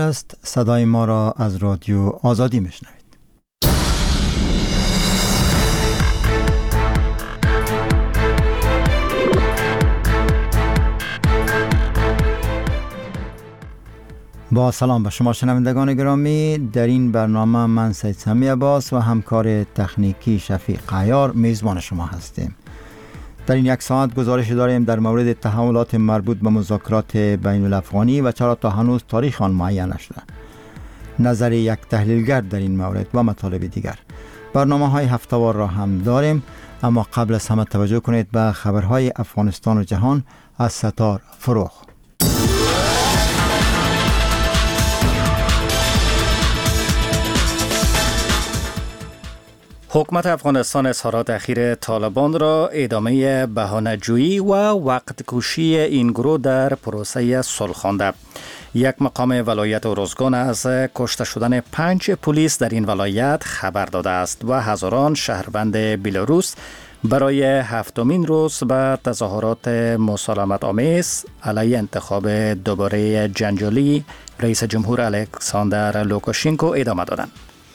است. صدای ما را از رادیو آزادی میشنوید. با سلام به شما شنوندگان گرامی. در این برنامه من سید سمی عباس و همکار تکنیکی شفیق عیار میزبان شما هستیم. در این یک ساعت گزارش داریم در مورد تحولات مربوط به مذاکرات بین الافغانی و چرا تا هنوز تاریخ آن معین نشده، نظر یک تحلیلگر در این مورد و مطالب دیگر. برنامه های هفته‌وار را هم داریم، اما قبل از همه توجه کنید به خبرهای افغانستان و جهان از ستار فروغ. حکومت افغانستان اظهارات اخیر طالبان را ادامه بهانه‌جویی و وقت کشی این گروه در پروسه صلح خوانده. یک مقام ولایت ارزگان از کشته شدن 5 پلیس در این ولایت خبر داده است و هزاران شهروند بلاروس برای 7مین روز به تظاهرات مسالمت آمیز علیه انتخاب دوباره جنجالی رئیس جمهور الکساندر لوکاشنکو ادامه دادند.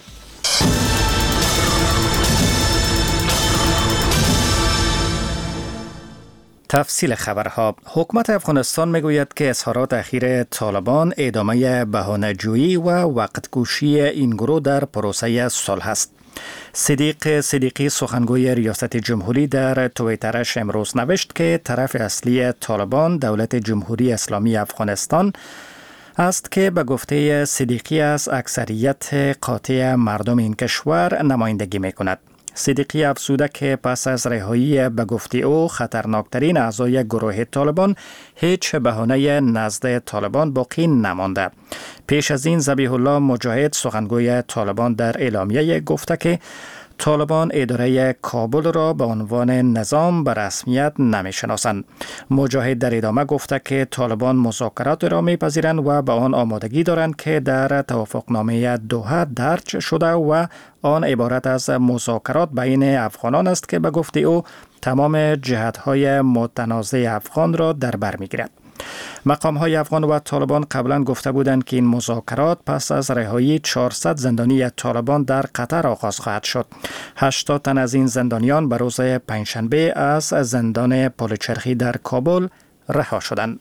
تفصیل خبرها. حکومت افغانستان میگوید که اظهارات اخیر طالبان ادامه بهانه‌جویی و وقت کشی این گروه در پروسه صلح است. صدیق صدیقی سخنگوی ریاست جمهوری در توییترش امروز نوشت که طرف اصلی طالبان دولت جمهوری اسلامی افغانستان است که به گفته صدیقی از اکثریت قاطع مردم این کشور نمایندگی میکند. صدیقی افزوده که پس از رهایی به گفته او خطرناکترین اعضای گروه طالبان هیچ بهانه نزد طالبان باقی نمانده. پیش از این ذبیح الله مجاهد سخنگوی طالبان در اعلامیه گفته که طالبان اداره کابل را به عنوان نظام به رسمیت نمی‌شناسند. مجاهد در ادامه گفته که طالبان مذاکرات را می‌پذیرند و به آن آمادگی دارند که در توافقنامه دوحه درج شده و آن عبارت از مذاکرات بین افغانان است که به گفته او تمام جهت‌های متنازع افغان را در بر می‌گیرد. مقام‌های افغان و طالبان قبلا گفته بودند که این مذاکرات پس از رهایی 400 زندانی طالبان در قطر آغاز خواهد شد. 80 تن از این زندانیان به روز پنجشنبه از زندان پلچرخی در کابل رها شدند.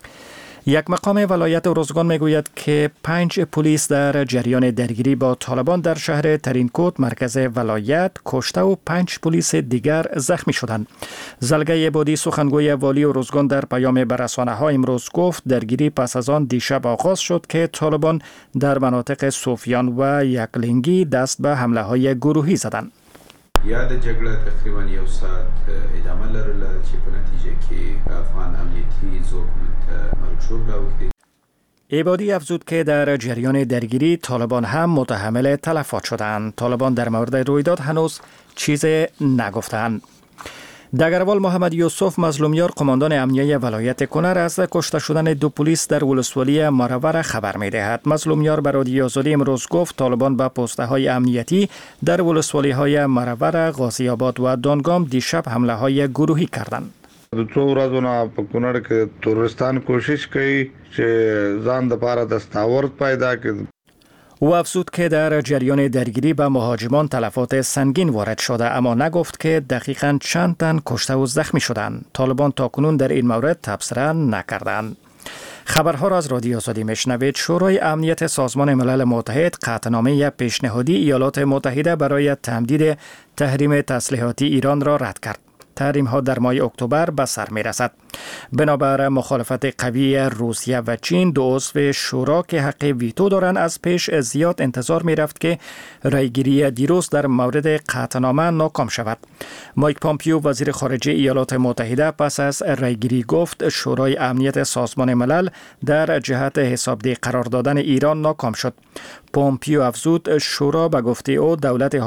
یک مقام ولایت ارزگان میگوید که 5 پلیس در جریان درگیری با طالبان در شهر ترینکوت مرکز ولایت کشته و 5 پلیس دیگر زخمی شدند. زلگه عبادی سخنگوی والی ارزگان در پیام به رسانه‌ها امروز گفت درگیری پس از آن دیشب آغاز شد که طالبان در مناطق صوفیان و یکلینگی دست به حمله‌های گروهی زدند. یا د جګړه تقریبا یو ساعت ادامه لرله چې په نتیجه کې افغان امنیتي ځواکونو ته مرګ راوښتی. عبادی افزود که در جریان درگیری طالبان هم متحمل تلفات شدند. طالبان در مورد رویداد هنوز چیزی نگفتند. دگروال محمد یوسف مظلومیار قماندان امنیه ولایت کنر از کشته شدن 2 پلیس در ولسوالی مراور خبر می‌دهد. مظلومیار به رادیو آزادی امروز گفت طالبان به پست‌های امنیتی در ولسوالی‌های مراور، غازی آباد و دانگام دیشب حمله‌های گروهی کردند. د څو ورځو نه په کونړ کې تورستان کوشش کوي چې ځان د پاره دستاورد پیدا کړي. او افزود که در جریان درگیری به مهاجمان تلفات سنگین وارد شده، اما نگفت که دقیقاً چند تن کشته و زخمی شدند. طالبان تاکنون در این مورد تبصره نکردند. خبرها را از رادیو آزادی میشنوید. شورای امنیت سازمان ملل متحد قطعنامه پیشنهادی ایالات متحده برای تمدید تحریم تسلیحاتی ایران را رد کرد. تحریم ها در ماه اکتبر به سر می رسد. بنابر مخالفت قوی روسیه و چین، 2 عضو شورا که حق ویتو دارند از پیش زیاد انتظار می رفت که رایگیری دیروز در مورد قطعنامه ناکام شود. مایک پامپیو وزیر خارجه ایالات متحده پس از رایگیری گفت شورای امنیت سازمان ملل در جهت حسابدهی قرار دادن ایران ناکام شد. پامپیو افزود شورا به گفته او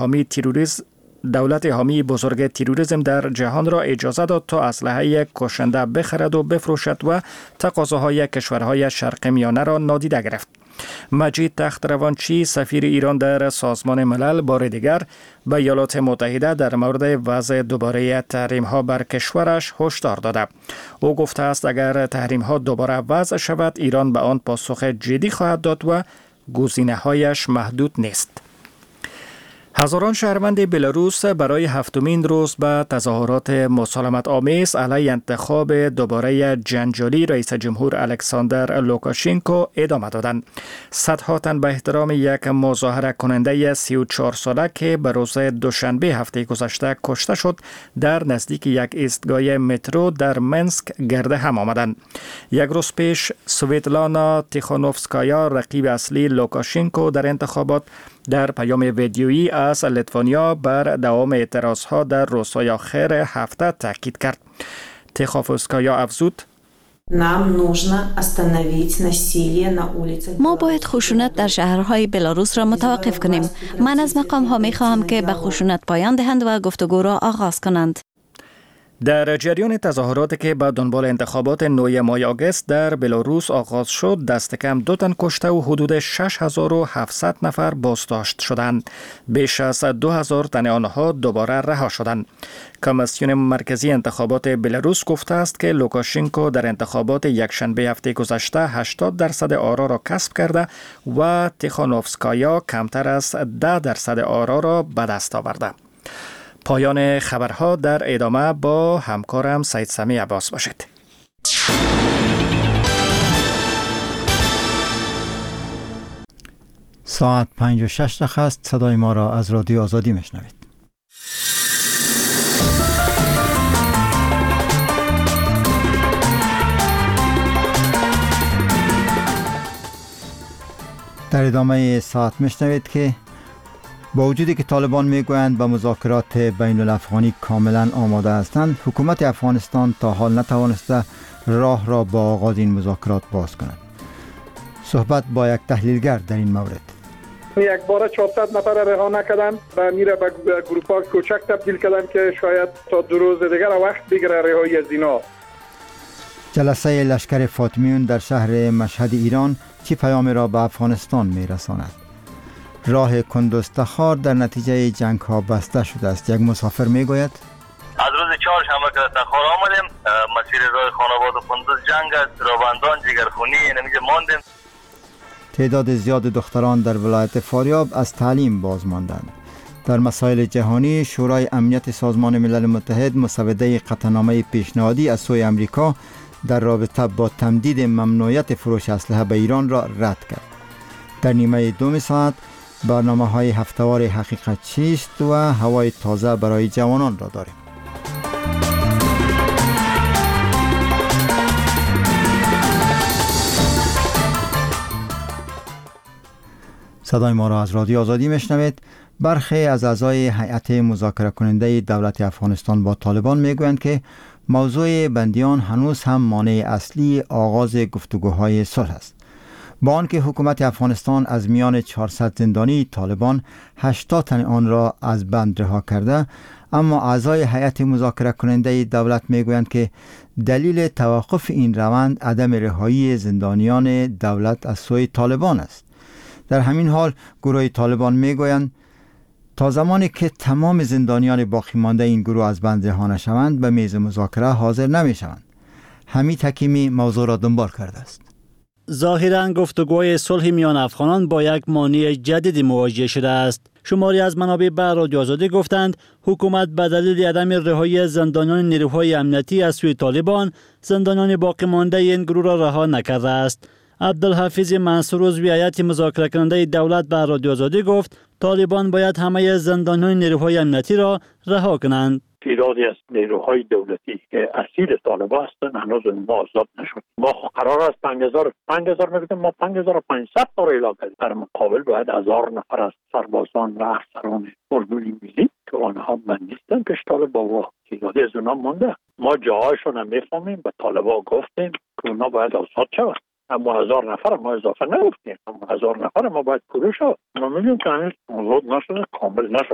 دولت حامی بزرگ تروریسم در جهان را اجازه داد تا اسلحه کشنده بخرد و بفروشد و تقاضاهای کشورهای شرق میانه را نادیده گرفت. مجید تختروانچی سفیر ایران در سازمان ملل بار دیگر به ایالات متحده در مورد وضع دوباره تحریم ها بر کشورش هشدار داده. او گفته است اگر تحریم ها دوباره وضع شود ایران به آن پاسخ جدی خواهد داد و گزینه‌هایش محدود نیست. هزاران شهروند بلاروس برای هفتمین روز به تظاهرات مسالمت آمیز علیه انتخاب دوباره جنجالی رئیس جمهور الکساندر لوکاشنکو ادامه دادند. صدها تن به احترام یک مظاهره کننده 34 ساله که به روز دوشنبه هفته گذشته کشته شد در نزدیک یک ایستگاه مترو در منسک گرد هم آمدند. یک روز پیش سویتلانا تیخانوفسکایا رقیب اصلی لوکاشنکو در انتخابات در پیام ویدیویی از لیتوانیا بر دوام اعتراضها در روزهای آخر هفته تاکید کرد. تیخانوفسکایا افزود: ما باید خشونت در شهرهای بلاروس را متوقف کنیم. من از مقام ها می خواهم که به خشونت پایان دهند و گفتگو را آغاز کنند. در جریان تظاهراتی که به دنبال انتخابات 9 ماه آگوست در بلاروس آغاز شد، دست کم 2 تن کشته و حدود 6700 نفر بازداشت شدند. بیش از 2000 تن آنها دوباره رها شدند. کمیسیون مرکزی انتخابات بلاروس گفته است که لوکاشنکو در انتخابات یکشنبه هفته گذشته 80% آرا را کسب کرده و تیخانوفسکایا کمتر از 10% آرا را به دست آورده. پایان خبرها در ادامه با همکارم سید سمی عباس باشید. ساعت 5:06 است. صدای ما را از رادیو آزادی میشنوید. در ادامه ساعت میشنوید که با وجودی که طالبان میگویند به مذاکرات بین الافغانی کاملا آماده هستند، حکومت افغانستان تا حال نتوانسته راه را با آغاز این مذاکرات باز کند. صحبت با یک تحلیلگر در این مورد. یک بار 400 نفر رها نکردن و میره به گروپ‌ها کوچک تبدیل کردن که شاید تا 2 روز دیگر وقت بگیره رهایی از اینا. جلسه لشکر فاطمیون در شهر مشهد ایران چه پیامی را به افغانستان میرساند؟ راه کندوز تخار در نتیجه جنگ ها بسته شده است. یک مسافر میگوید: از روز چهارشنبه که تخار آمدیم، مسیر راه خانواد و کندوز جنگ است، رابندان جگرخونی اینجا ماندیم. تعداد زیاد دختران در ولایت فاریاب از تعلیم باز ماندند. در مسائل جهانی، شورای امنیت سازمان ملل متحد مسوده قطعنامه پیشنهادی از سوی امریکا در رابطه با تمدید ممنوعیت فروش اسلحه به ایران را رد کرد. در نیمه دوم ساعت برنامه‌های هفته‌وار حقیقت چیست و هوای تازه برای جوانان را داریم. صدای ما را از رادیو آزادی میشنوید. برخی از اعضای هیئت مذاکره کننده دولت افغانستان با طالبان میگویند که موضوع بندیان هنوز هم مانع اصلی آغاز گفتگوهای صلح است. با آنکه حکومت افغانستان از میان 400 زندانی طالبان 80 تن آن را از بند رها کرده، اما اعضای هیئت مذاکره کننده دولت میگویند که دلیل توقف این روند عدم رهایی زندانیان دولت از سوی طالبان است. در همین حال گروه طالبان میگویند تا زمانی که تمام زندانیان باقی مانده این گروه از بند رها نشوند به میز مذاکره حاضر نمیشوند. حمید حکیمی موضوع را دنبال کرده است. ظاهراً گفتگوهای صلح میان افغانان با یک مانع جدید مواجه شده است. شماری از منابع به رادیو آزادی گفتند حکومت به دلیل عدم رهایی زندانیان نیروهای امنیتی از سوی طالبان زندانیان باقی مانده این گروه را رها نکرده است. عبدالحفیظ منصور عضو هیئت مذاکره کننده دولت به رادیو آزادی گفت طالبان باید همه زندانیان نیروهای امنیتی را رها کنند. تعدادی از نیروهای دولتی که اسیر طالبان هستند هنوز ما آزاد نشد. ما قرار است 5000 میگفتیم، ما 5500 تا را اعلام کردیم. در مقابل باید 1000 نفر از سربازان و افسران اردوی ملی که آنها بندیستند پیش طالبان و تعدادی از اونها مونده. ما جاهایشون هم میفهمیم، به طالبان گفتیم که اونها باید آزاد شود. اما 1000 نفر ما اضافه نگفتیم، اما 1000 نفر ما باید پروش شد. ما میگیم که هنوز آزاد نشده، کامل نشده.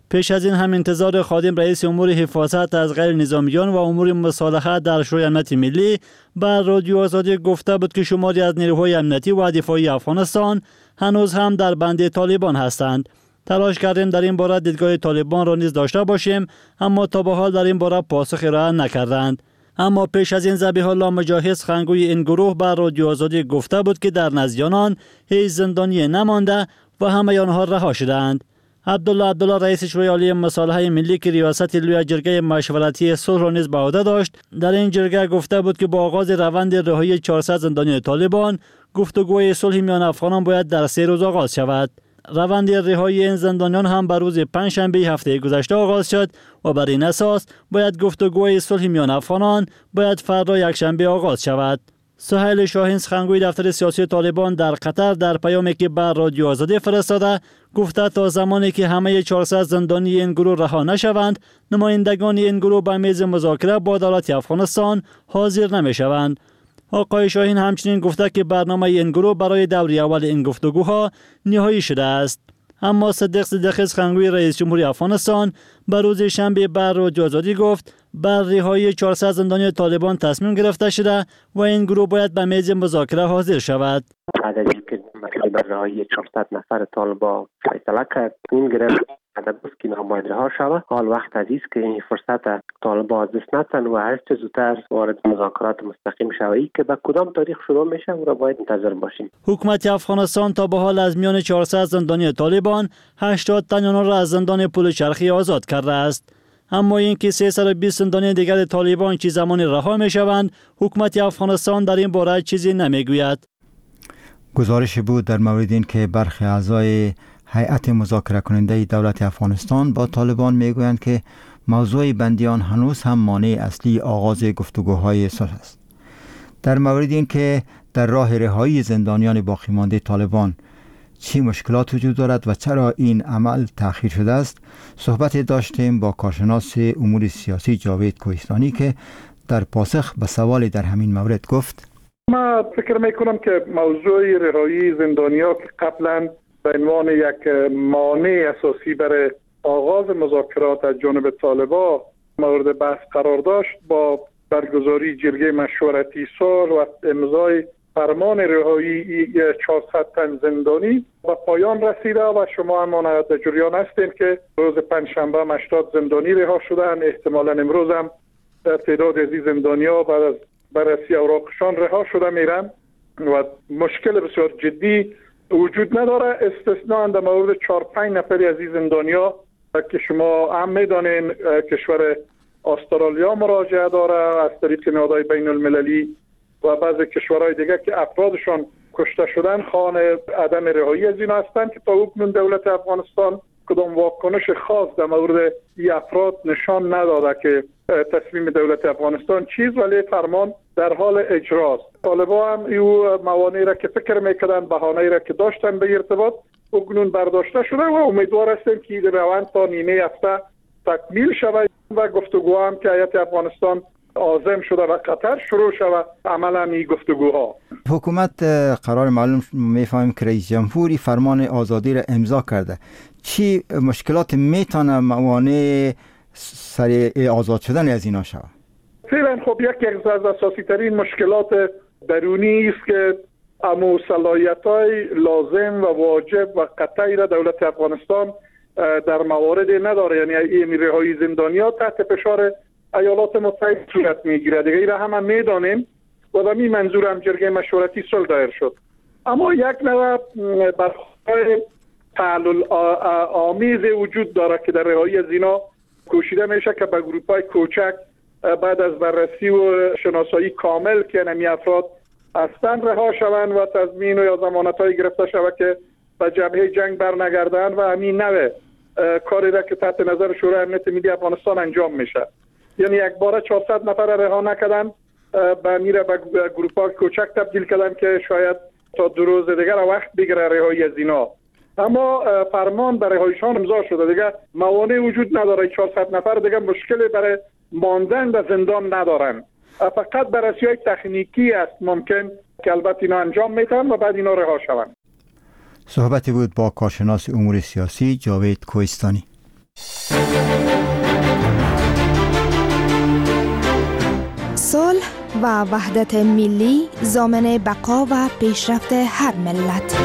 پیش از این هم انتظار خادم رئیس امور حفاظت از غیر نظامیان و امور مصالحه در شورای امنیت ملی بر رادیو آزادی گفته بود که شماری از نیروهای امنیتی و دفاعی افغانستان هنوز هم در بند طالبان هستند. تلاش کردیم در این باره دیدگاه طالبان را نیز داشته باشیم، اما تا به حال در این باره پاسخ ارائه نکردند. اما پیش از این ذبیح الله مجاهد سخنگوی این گروه بر رادیو آزادی گفته بود که در نزد آنان هیچ زندانی نمانده و همه آنها رها شدند. عبدالله رئیس شورای عالی مصالحه ملی که ریاست لوی جرگه مشورتی صلح را نیز به عهده داشت، در این جرگه گفته بود که با آغاز روند رهایی 400 زندانی طالبان، گفتگوی صلح میان افغانان باید در 3 روز آغاز شود. روند رهایی این زندانیان هم بر روز پنجشنبه هفته گذشته آغاز شد و بر این اساس باید گفتگوی صلح میان افغانان باید فردا یکشنبه آغاز شود. سهیل شاهین سخنگوی دفتر سیاسی طالبان در قطر در پیامی که بر رادیو آزادی فرستاده گفته تا زمانی که همه 400 زندانی این گروه رها نشوند، نمایندگان این گروه به میز مذاکره با دولت افغانستان حاضر نمیشوند. آقای شاهین همچنین گفته که برنامه این گروه برای دوره اول این گفتگوها نهایی شده است. اما صدیق سخنگوی رئیس جمهوری افغانستان بر روز شنبه بر رادیو آزادی گفت بر رهایی 400 زندانی طالبان تصمیم گرفته شده و این گروه باید به میز مذاکره حاضر شود. بعد از اینکه مسئله رهایی 400 نفر طالبان فیصله کرد، این گرفت است که باید رها شود. حال وقت عزیز که این فرصت طالبان از دست ندن و هر چه زودتر وارد مذاکرات مستقیم شوند که به کدام تاریخ شروع میشه او را باید منتظر باشیم. حکومت افغانستان تا به حال از میان 400 زندانی طالبان 80 تن را از زندان پل چرخی آزاد کرده است. اما اینکه 320 زندانی دیگر طالبان چه زمان رها میشوند، حکومت افغانستان در این باره چیزی نمیگوید. گزارش بود در مورد این که برخی اعضای هیئت مذاکره کننده دولت افغانستان با طالبان میگویند که موضوع بندیان هنوز هم مانع اصلی آغاز گفتگوهای صلح است. در مورد این که در راه رهایی زندانیان باقی مانده طالبان چه مشکلات وجود دارد و چرا این عمل تأخیر شده است، صحبت داشتیم با کارشناس امور سیاسی جاوید کوهستانی که در پاسخ به سوال در همین مورد گفت: ما فکر میکنم که موضوع رهایی زندانیان که قبلا به عنوان یک مانع اساسی برای آغاز مذاکرات از جانب طالبان مورد بحث قرار داشت، با برگزاری جرگه مشورتی صلح و امضای فرمان رهایی 400 تن زندانی به پایان رسیده و شما هم در جریان هستین که روز پنجشنبه 80 زندانی رها شدن. احتمالاً امروز هم تعداد از زندانی‌ها بعد از بررسی اوراقشان رها شده میرن و مشکل بسیار جدی وجود نداره، استثناء در مورد 4-5 نفری از این زندانی‌ها که شما هم میدانین کشور استرالیا مراجعه داره از طریق نهادهای بین المللی و بعضی کشورهای دیگه که افرادشان کشته شدن خواهان عدم رهایی از اینا هستند که تا اکنون دولت افغانستان کدام واکنش خاص در مورد این افراد نشان نداده که تصمیم دولت افغانستان چیز، ولی فرمان در حال اجراست. طالبان هم این موانعی را که فکر میکردن، بهانه‌ای را که داشتن به ارتباط اکنون برداشته شده و امیدوار هستیم که این روند تا نیمه هفته تکمیل شود و گفتگو هم که هیئت افغانستان عازم شده و قطر شروع شود عملا این گفتگوها. حکومت قرار معلوم میفهمیم که رئیس جمهوری فرمان آزادی را امضا کرده. چی مشکلات میتونه موانع سریع آزاد شدن از اینا شود؟ فعلا خب یکی از اساسی ترین مشکلات درونی است که امو صلاحیت‌های لازم و واجب و قطعی را دولت افغانستان در موارد نداره. یعنی این رهایی زندانیان تحت فشار ایالات متحده صورت میگیره. دیگه این را هم میدانیم و به این منظور هم جرگه مشورتی صلح دایر شد. اما یک نوع برخورد تعلل آمیز وجود داره که در رهایی از اینا کوشیده میشه که به گروپ‌های کوچک بعد از بررسی و شناسایی کامل که نمی افراد هستن رها شوند و تضمین و یا ضمانت‌های گرفته شود که به جبهه جنگ برنگردن و همین نوع کاری را که تحت نظر شورای امنیت ملی افغانستان انجام میشه. یعنی یک بار 400 نفر رها نکردن، به میره به گروپ‌های کوچک تبدیل کردن که شاید تا 2 روز دیگر وقت بگیره رهایی از اینا. اما فرمان برای رهاییشان امضا شده، دیگه موانع وجود نداره. 400 نفر دیگه مشکلی برای ماندن در زندان ندارن، فقط بررسی‌های تکنیکی است ممکن که البته اینا انجام میتن و بعد اینا رها شوند. صحبتی بود با کارشناس امور سیاسی جاوید کوهستانی. صلح و وحدت ملی ضامن بقا و پیشرفت هر ملت.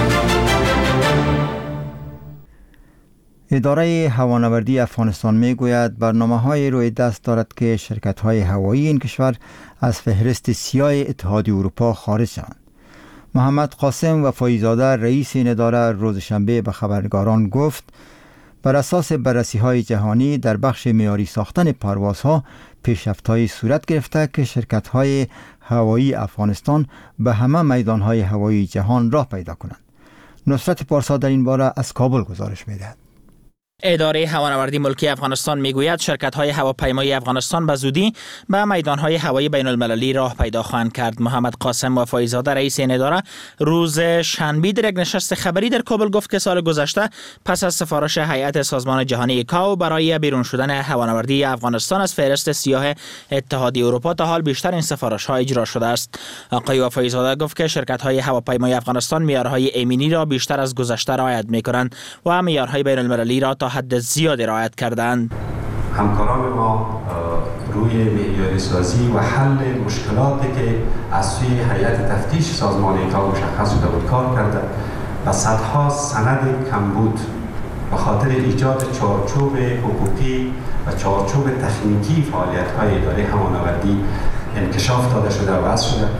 اداره هوانوردی افغانستان میگوید برنامه‌های روی دست دارد که شرکت‌های هوایی این کشور از فهرست سیاه اتحادیه اروپا خارج شوند. محمد قاسم وفایزاده رئیس این اداره روز شنبه به خبرنگاران گفت بر اساس بررسی‌های جهانی در بخش معیاری ساختن پروازها پیشرفت‌های صورت گرفته که شرکت‌های هوایی افغانستان به همه میدان‌های هوایی جهان راه پیدا کنند. نصرت پارسا در این باره از کابل گزارش می‌دهد. اداره هوانوردی ملکی افغانستان میگوید شرکت‌های هواپیمایی افغانستان به زودی به میدان‌های هوایی بین‌المللی راه پیدا خواهند کرد. محمد قاسم وفایزاده رئیس این اداره روز شنبه در یک نشست خبری در کابل گفت که سال گذشته پس از سفارش هیئت سازمان جهانی ایکائو برای بیرون شدن هوانوردی افغانستان از فهرست سیاه اتحادیه اروپا تا حال بیشتر این سفارش‌ها اجرا شده است. آقای وفایزاده گفت که شرکت‌های هواپیمایی افغانستان معیارهای ایمنی را بیشتر از گذشته رعایت می‌کنند و معیارهای بین‌المللی را تا حد زیادی رعایت کردند. همکاران ما روی معیاری سازی و حل مشکلاتی که از سوی هیئت تفتیش سازمان ایکائو مشخص شده بود کار کرده و صدها سند کمبود به خاطر ایجاد چارچوب حقوقی و چارچوب تکنیکی فعالیت‌های اداره هوانوردی انکشاف داده شده و وضع شده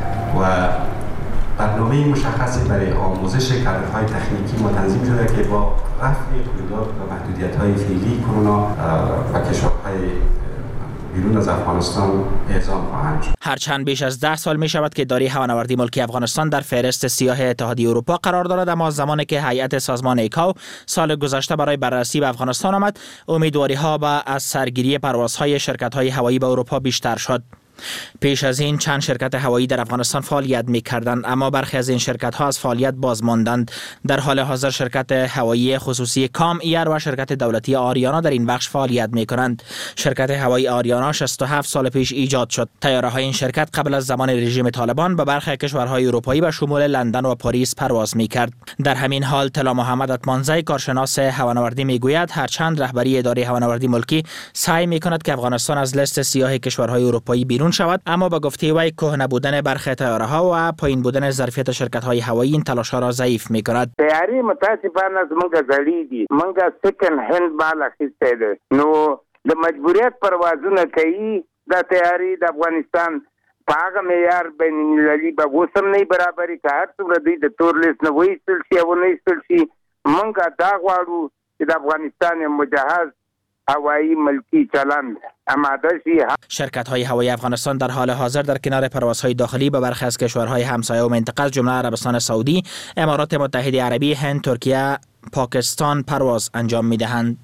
و برنامه مشخصی برای آموزش کادرهای تکنیکی ما تنظیم شده که با رفع قیودات و محدودیت‌های فعلی کرونا و کشورهای بیرون از افغانستان اعزام خواهند شد. هرچند بیش از 10 سال می شود که اداره هوانوردی ملکی افغانستان در فهرست سیاه اتحادیه اروپا قرار دارد، اما زمانی که هیئت سازمان ایکائو سال گذشته برای بررسی به افغانستان آمد، امیدواری‌ها از سرگیری پروازهای شرکت‌های هوایی به اروپا بیشتر شد. پیش از این چند شرکت هوایی در افغانستان فعالیت می‌کردند، اما برخی از این شرکت‌ها از فعالیت باز ماندند. در حال حاضر شرکت هوایی خصوصی کام ایر و شرکت دولتی آریانا در این بخش فعالیت می‌کنند. شرکت هوایی آریانا 67 سال پیش ایجاد شد. طیاره‌های این شرکت قبل از زمان رژیم طالبان به برخی کشورهای اروپایی به شمول لندن و پاریس پرواز می‌کرد. در همین حال طلا محمد اطمانزی کارشناس هوانوردی می‌گوید هرچند رهبری اداره هوانوردی ملکی سعی می‌کند که افغانستان از لیست سیاه کشورهای اروپایی بیرون شود، اما با گفته وی کهنه بودن برخی طیاره‌ها و پایین بودن ظرفیت شرکت‌های هوایی این تلاش‌ها را ضعیف می‌کند. طیارې متاسفانه زمونږ زړې دي، مونږ سکند هند مال اخیستی دی، نو د مجبوریت پروازونه کوي دا طیارې د افغانستان په هغه معیار بین‌المللي به اوس هم نه برابرې که هر څومره دوی د تور لیست نه وایستل شي او نه ایستل شي. مونږ دا غواړو چې د افغانستان مجهز هوایی ملکی چلند آماده شي. شرکت‌های هوایی افغانستان در حال حاضر در کنار پروازهای داخلی به برخی از کشورهای همسایه و منطقه از جمله عربستان سعودی، امارات متحده عربی، هند، ترکیه، پاکستان پرواز انجام می‌دهند.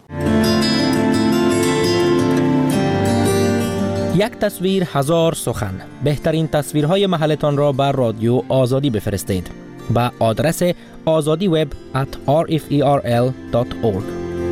یک تصویر هزار سخن. بهترین تصویرهای محلتان را بر رادیو آزادی بفرستید به آدرس azadiweb@rferl.org.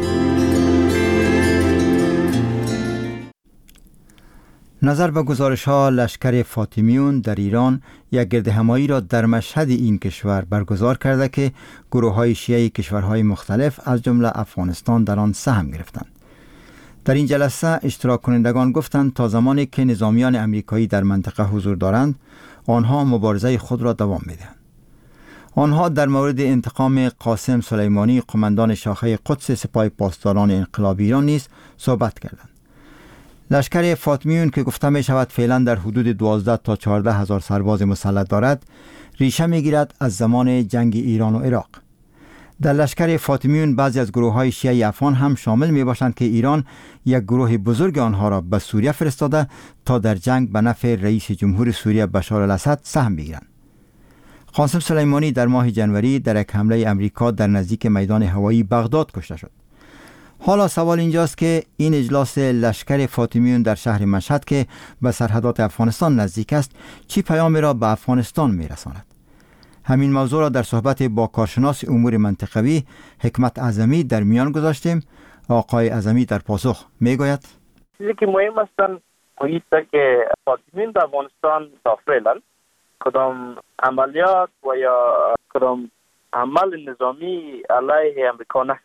نظر به گزارش‌ها لشکر فاطمیون در ایران یک گردهمایی را در مشهد این کشور برگزار کرده که گروه‌های شیعه کشورهای مختلف از جمله افغانستان در آن سهم گرفتند. در این جلسه اشتراک کنندگان گفتند تا زمانی که نظامیان امریکایی در منطقه حضور دارند آنها مبارزه خود را دوام می‌دهند. آنها در مورد انتقام قاسم سلیمانی قماندان شاخه قدس سپاه پاسداران انقلاب ایران نیز صحبت کردند. لشکر فاطمیون که گفته می شود فعلا در حدود 12 تا 14 هزار سرباز مسلح دارد، ریشه می گیرد از زمان جنگ ایران و عراق. در لشکر فاطمیون بعضی از گروه های شیعه افغان هم شامل می باشند که ایران یک گروه بزرگ آنها را به سوریه فرستاده تا در جنگ به نفع رئیس جمهور سوریه بشار الاسد سهم بگیرند. قاسم سلیمانی در ماه جنوری در یک حمله امریکا در نزدیک میدان هوایی بغداد کشته شد. حالا سوال اینجاست که این اجلاس لشکر فاطمیون در شهر مشهد که به سرحدات افغانستان نزدیک است چی پیامی را به افغانستان میرساند؟ همین موضوع را در صحبت با کارشناس امور منطقوی حکمت اعظمی در میان گذاشتیم. آقای اعظمی در پاسخ میگوید چیزی که مهم است این که فاطمیون در افغانستان تا فعلا کدام عملیات و یا کدام عمل نظامی علیه امریکا نکردند.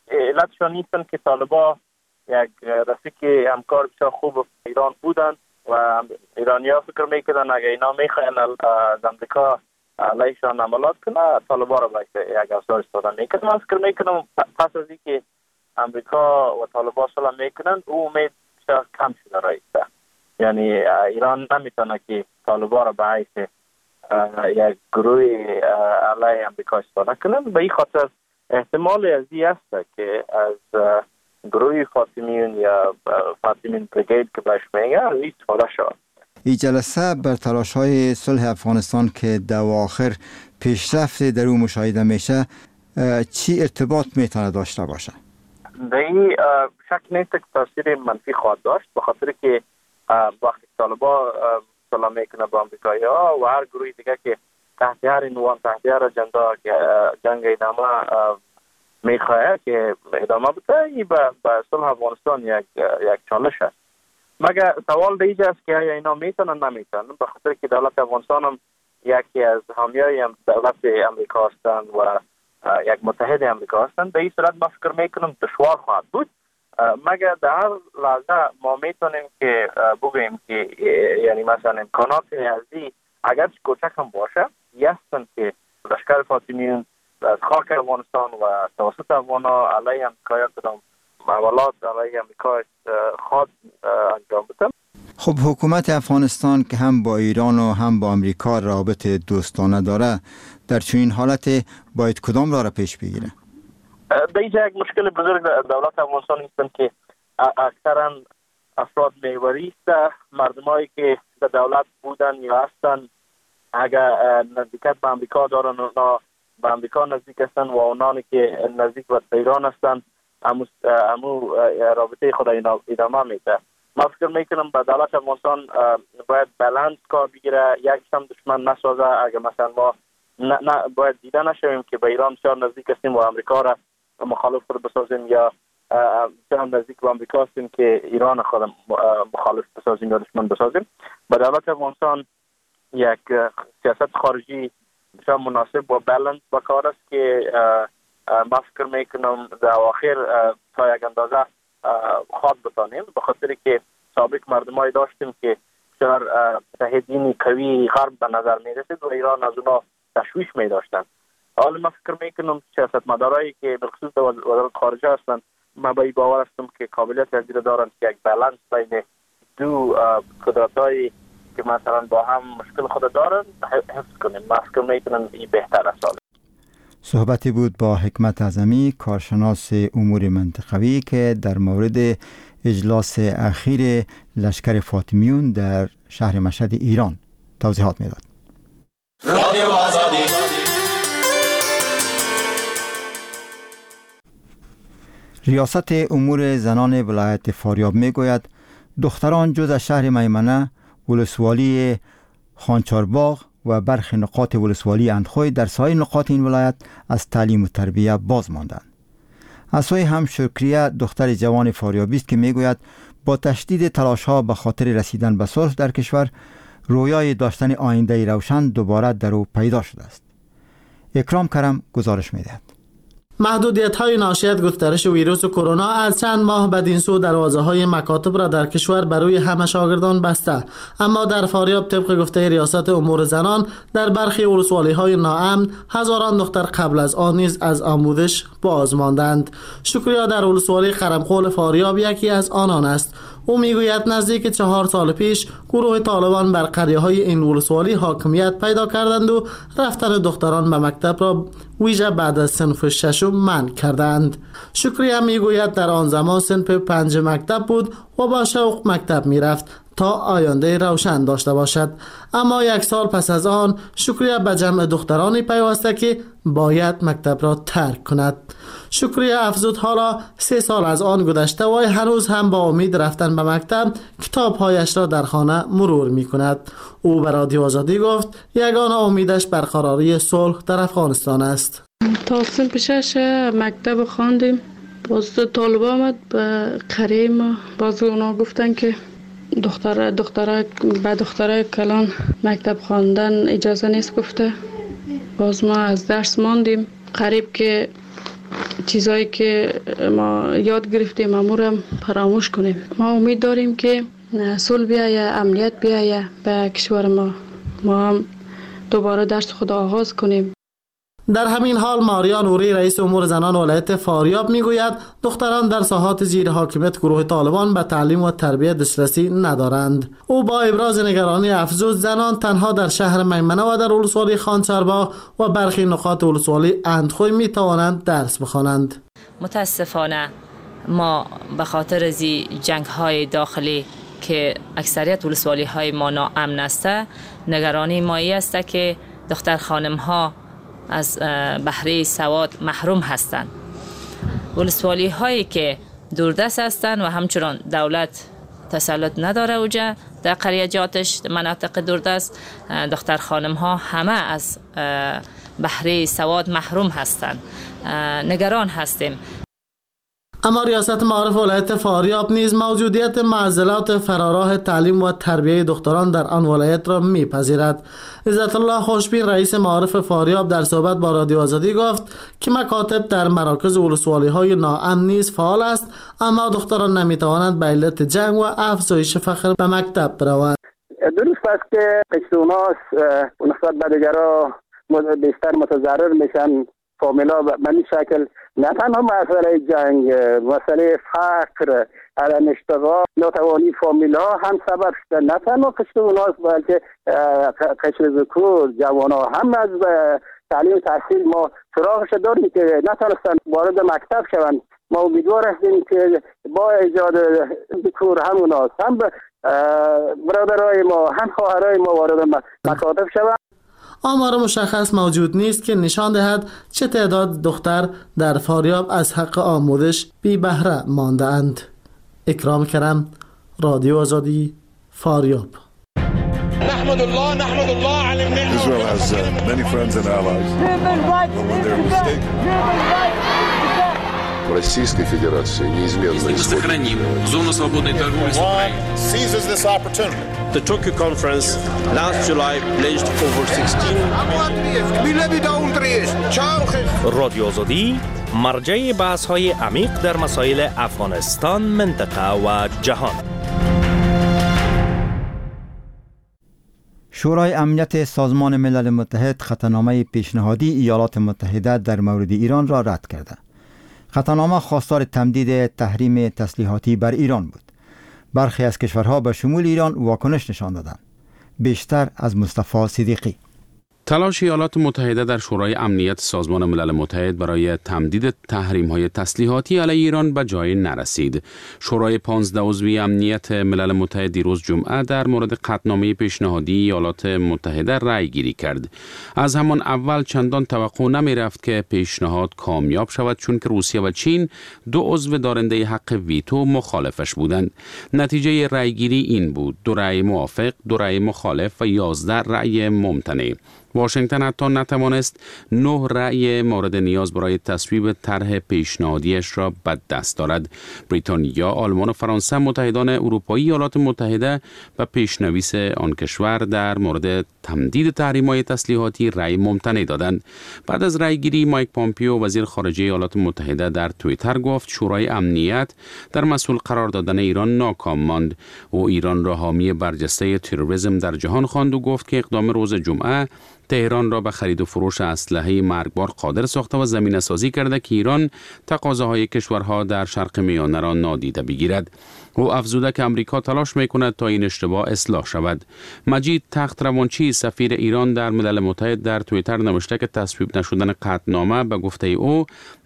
علتشان نیستن که طالبا یک رفیق همکار بسیار خوب ایران بودن و ایرانی‌ها فکر میکردن اگه اینا میخواین از امریکا علیشان عملات کنه طالبا را باید یک افزار استفاده میکنن. من فکر میکنم پس از اینکه امریکا و طالبا صلح میکنن او امید بسیار کم شده رایسته. یعنی ایران نمیتونه که طالبا را به حیث یک گروه علیه امریکا استفاده کنن. به این خاطر احتمال از این است که از گروه فاطمیون یا فاطمین بریگید که بهش میگه از این استفاده شد. این جلسه بر تلاش‌های صلح افغانستان که در آخر پیشرفت در او مشاهده میشه چی ارتباط میتونه داشته باشه؟ در این شک نیست که تاثیر منفی خواهد داشت، به خاطر که وقتی طالبا صلح میکنه با امریکایی‌ها و هر گروهی دیگه که تحت هر عنوان تحت هر اجندا که جنگ ادامه میخواه که ادامه بده، این به صلح افغانستان یک چالش است. مگر سوال دیگه است که آیا اینا میتونن نمیتونن، به خاطر که دولت افغانستان هم یکی از حامیای دولت امریکا هستند و یک متحد امریکا هستند. به این صورت ما فکر میکنم دشوار خواهد بود، مگر در هر لحظه ما میتونیم که بگوییم که یعنی مثلا امکانات ارزی اگر کوچک هم باشه یستن که لشکر فاطمیون از خاک افغانستان و توسط افغان‌ها علیه امریکا کدام عملات علیه امریکا خواهد انجام بده. خب حکومت افغانستان که هم با ایران و هم با امریکا رابط دوستانه داره، در چنین حالت باید کدام را پیش بگیره؟ در اینجا یک مشکل بزرگ دولت افغانستان هستند که اکثرا افراد میوری است. مردمایی که در دولت بودن یا هستند اگر نزدیکت به امریکا دارن اونا به امریکا نزدیک هستن و اونانی که نزدیک به ایران هستن امو رابطه خود ادامه میده. ما فکر میکنم به دولت افغانستان باید بالانس کار بگیره، یک هم دشمن نسازه. اگر مثلا ما باید دیده نشویم که به ایران بسیار نزدیک هستیم و امریکا را مخالف خود بسازیم یا بسیار نزدیک به امریکا هستیم که ایران خود مخالف بسازیم یا دشمن بسازیم. به دولت افغانستان یک سیاست خارجی بسیار مناسب و بالانس با کار است که ما فکر میکنم در آخر تا یک اندازه خواد بتانیم، به خاطر که سابق مردمایی داشتیم که بسیار متحدین قوی غرب به نظر می رسید و ایران از اونا تشویش می داشتن. حالا ما فکر میکنم سیاستمدارایی که بالخصوص وزارت خارجه هستند ما به این باور هستم که قابلیت پذیر دارند که یک بالانس بین دو قدرت‌های که مثلا با هم مشکل خود دارن حفظ کنیم. ما فکر میکنم این بهتر است. صحبتی بود با حکمت اعظمی، کارشناس امور منطقوی، که در مورد اجلاس اخیر لشکر فاطمیون در شهر مشهد ایران توضیحات میداد. ریاست امور زنان ولایت فاریاب میگوید دختران جز از شهر میمنه، ولسوالی خانچارباغ و برخی نقاط ولسوالی اندخوی در سایر نقاط این ولایت از تعلیم و تربیه باز ماندند. از سوی هم شکریه دختر جوان فاریابی است که میگوید با تشدید تلاش‌ها به خاطر رسیدن به صلح در کشور، رویای داشتن آینده روشن دوباره در او پیدا شده است. اکرام کرم گزارش می‌دهد. محدودیت‌های ناشی از گسترش ویروس کرونا از چند ماه بدین سو دروازه‌های مکاتب را در کشور برای همه شاگردان بسته، اما در فاریاب طبق گفته ریاست امور زنان در برخی ولسوالی‌های ناامن هزاران دختر قبل از آن نیز از آموزش باز ماندند. شکریا در ولسوالی قرمقول فاریاب یکی از آنان است. او میگوید نزدیک 4 سال پیش گروه طالبان بر قریه‌های این ولسوالی حاکمیت پیدا کردند و رفتن دختران به مکتب را ویژه بعد از صنف 6 منع کردند. شکریه میگوید در آن زمان صنف 5 مکتب بود و با شوق مکتب میرفت تا آینده روشن داشته باشد، اما 1 سال پس از آن شکریه به جمع دخترانی پیوسته که باید مکتب را ترک کند. شکریه افزود حالا 3 سال از آن گذشته و هنوز هم با امید رفتن به مکتب کتابهایش را در خانه مرور می کند. او به رادیو آزادی گفت یگانه امیدش برقراری صلح در افغانستان است. تا صنف 6 مکتب خواندیم، باز طالبا آمد به قریه ما، باز اونا گفتن که دخترای کلان مکتب خواندن اجازه نیست گفته. باز ما از درس ماندیم. قریب که چیزایی که ما یاد گرفتیم امورم فراموش کنیم. ما امید داریم که صلح بیاید، امنیت بیاید به کشور ما هم دوباره درس خود آغاز کنیم. در همین حال ماریا نوری رئیس امور زنان ولایت فاریاب میگوید دختران در ساحات زیر حاکمیت گروه طالبان به تعلیم و تربیت دسترسی ندارند. او با ابراز نگرانی افزود زنان تنها در شهر میمنه و در ولسوالی خانچربا و برخی نقاط ولسوالی اندخوی میتوانند درس بخوانند. متاسفانه ما به خاطر جنگ‌های داخلی که اکثریت ولسوالی های ما ناامن است، نگرانی مایی است که دختر خانم‌ها از بهره سواد محروم هستند. ولسوالی هایی که دوردست هستند و همچنان دولت تسلط نداره اوجا در قریجاتش مناطق دوردست، دختر خانم ها همه از بهره سواد محروم هستند. نگران هستیم. اما ریاست معارف ولایت فاریاب نیز موجودیت معضلات فراراه تعلیم و تربیه دختران در آن ولایت را میپذیرد. عزت الله خوشبین رئیس معارف فاریاب در صحبت با رادیو آزادی گفت که مکاتب در مراکز ولسوالی های ناامن نیز فعال است، اما دختران نمیتوانند به علت جنگ و افزایش فقر به مکتب بروند. درست است که قشروناس نسبت به دیگرها بیشتر متضرر میشن. فامیلا به این شکل نه تنها مسئله جنگ، مسئله فقر، عدم اشتغال، ناتوانی فامیلا هم سبب شده. نه تنها قشر اوناست بلکه قشر ذکور، جوان ها هم از تعلیم تحصیل ما سراغش داریم که نتونستن وارد مکتب شوند. ما امیدوار هستیم که با ایجاد ذکور هم اوناست، هم برادرای ما هم خواهرای ما وارد مکاتب شوند. آمار مشخص موجود نیست که نشان دهد چه تعداد دختر در فاریاب از حق آموزش بی بهره مانده اند. اکرام کرم، رادیو آزادی، فاریاب. نحمد الله على النعمة. Israel has many friends and allies. Российской Федерации неизменно сохраним зону свободной торговли с Украиной. Seizes this opportunity. The Tokyo conference last July pledged over 16 رادیو آزادی مرجع بحث‌های عمیق در مسائل افغانستان، منطقه و جهان. شورای امنیت سازمان ملل متحد خطرنامه پیشنهادی ایالات متحده در مورد ایران را رد کرده. خطرنامه خواستار تمدید تحریم تسلیحاتی بر ایران بود. برخی از کشورها به شمول ایران واکنش نشان دادند. بیشتر از مصطفی صدیقی. تلاش ایالات متحده در شورای امنیت سازمان ملل متحد برای تمدید تحریم‌های تسلیحاتی علیه ایران به جای نرسید. شورای 15 عضوی امنیت ملل متحد دیروز جمعه در مورد قطعنامه پیشنهادی ایالات متحده رأی گیری کرد. از همان اول چندان توقع نمی رفت که پیشنهاد کامیاب شود، چون که روسیه و چین دو عضو دارنده حق ویتو مخالفش بودند. نتیجه رأی گیری این بود: 2 رأی موافق، 2 رأی مخالف و 11 رأی ممتنع. واشنگتن حتی نتوانست 9 رأی مورد نیاز برای تصویب طرح پیشنهادیش را به دست دارد. بریتانیا، آلمان و فرانسه متحدان اروپایی ایالات متحده به پیشنویس آن کشور در مورد تمدید تحریم‌های تسلیحاتی رأی ممتنع دادند. بعد از رأی گیری مایک پامپیو وزیر خارجه ایالات متحده در توییتر گفت شورای امنیت در مسئول قرار دادن ایران ناکام ماند. او ایران را حامی برجسته تروریسم در جهان خواند و گفت که اقدام روز جمعه تهران را به خرید و فروش اسلحه مرگبار قادر ساخته و زمینه سازی کرده که ایران تقاضاهای کشورها در شرق میانه را نادیده بگیرد. او افزوده که امریکا تلاش میکند تا این اشتباه اصلاح شود. مجید تخت روانچی سفیر ایران در ملل متحد در توییتر نوشته که تصویب نشدن قطعنامه به گفته او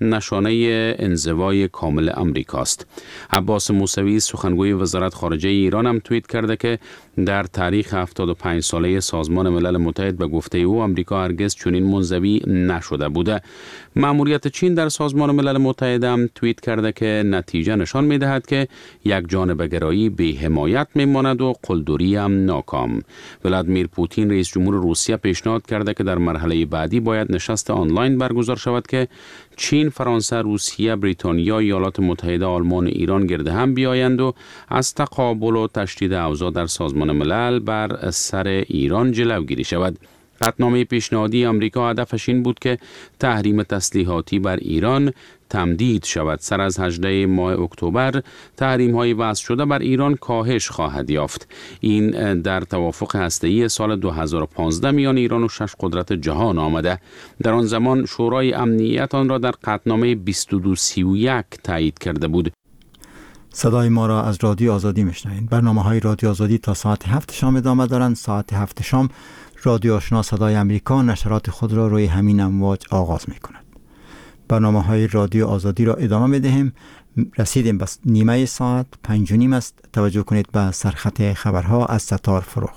نشانه انزوای کامل امریکاست. عباس موسوی سخنگوی وزارت خارجه ایران هم توییت کرده که در تاریخ 75 ساله سازمان ملل متحد به گفته او امریکا هرگز چنین منزوی نشده بوده. مأموریت چین در سازمان ملل متحد هم توییت کرده که نتیجه نشان می‌دهد که یک جانبه‌گرایی بی حمایت می‌ماند و قلدری هم ناکام. ولادیمیر پوتین رئیس جمهور روسیه پیشنهاد کرده که در مرحله بعدی باید نشست آنلاین برگزار شود که چین، فرانسه، روسیه، بریتانیا، ایالات متحده، آلمان، ایران گرد هم بیایند و از تقابل و تشدید اوضاع در سازمان ملل بر سر ایران جلوگیری شود. قطعنامه پیشنهادی آمریکا هدفش این بود که تحریم تسلیحاتی بر ایران تمدید شود. سر از 18 ماه اکتبر تحریم‌های وضع شده بر ایران کاهش خواهد یافت. این در توافق هسته‌ای سال 2015 میان ایران و 6 قدرت جهان آمده. در آن زمان شورای امنیت آن را در قطعنامه 2231 تایید کرده بود. صدای ما را از رادیو آزادی میشنوید. برنامه‌های رادیو آزادی تا ساعت 7 شام ادامه دارند. ساعت 7 شام رادیو آشنا صدای امریکا نشرات خود را روی همین امواج آغاز می‌کند. برنامه‌های رادیو آزادی را ادامه می‌دهیم. رسیدیم به نیمه ساعت 5:30 است. توجه کنید به سرخط خبرها از ستار فروغ.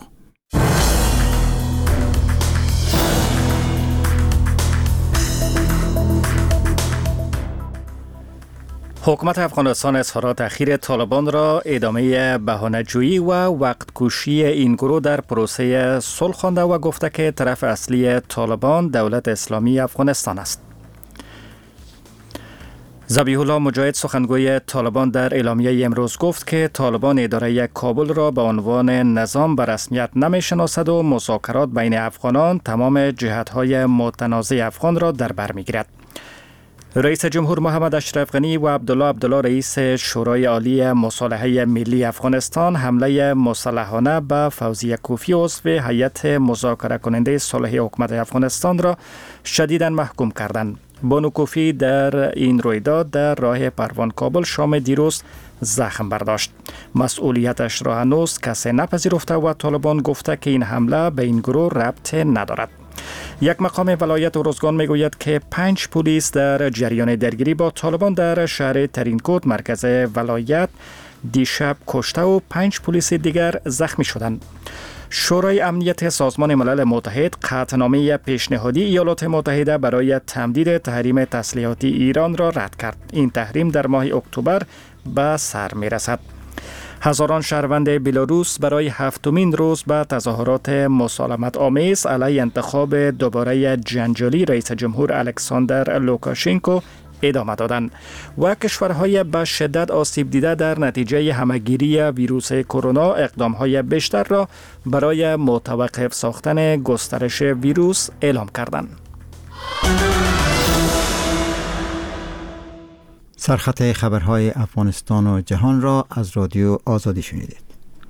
حکومت افغانستان اظهارات اخیر طالبان را ادامه بهانه‌جویی و وقت‌کشی این گروه در پروسه صلح خوانده و گفته که طرف اصلی طالبان دولت اسلامی افغانستان است. ذبیح الله مجاهد سخنگوی طالبان در اعلامیه امروز گفت که طالبان اداره کابل را به عنوان نظام به رسمیت نمی‌شناسد و مذاکرات بین افغانان تمام جهت‌های متنازع افغان را در بر می‌گیرد. رئیس جمهور محمد اشرف غنی و عبدالله رئیس شورای عالی مصالحه ملی افغانستان حمله مسلحانه به فوزیه کوفی عضو هیئت مذاکره کننده صلح حکومت افغانستان را شدیداً محکوم کردند. بانو کوفی در این رویداد در راه پروان کابل شام دیروز زخم برداشت. مسئولیتش را هنوز کسی نپذیرفته و طالبان گفته که این حمله به این گروه ربط ندارد. یک مقام ولایت ارزگان میگوید که 5 پلیس در جریان درگیری با طالبان در شهر ترینکوت مرکز ولایت دیشب کشته و 5 پلیس دیگر زخمی شدند. شورای امنیت سازمان ملل متحد قطعنامه پیشنهادی ایالات متحده برای تمدید تحریم تسلیحاتی ایران را رد کرد. این تحریم در ماه اکتبر به سر میرسد. هزاران شهروند بلاروس برای 7مین روز به تظاهرات مسالمت آمیز علیه انتخاب دوباره جنجالی رئیس جمهور الکساندر لوکاشنکو ادامه دادند و کشورهای به شدت آسیب دیده در نتیجه همهگیری ویروس کرونا اقدامهای بیشتر را برای متوقف ساختن گسترش ویروس اعلام کردند. سرخط خبرهای افغانستان و جهان را از رادیو آزادی شنیدید.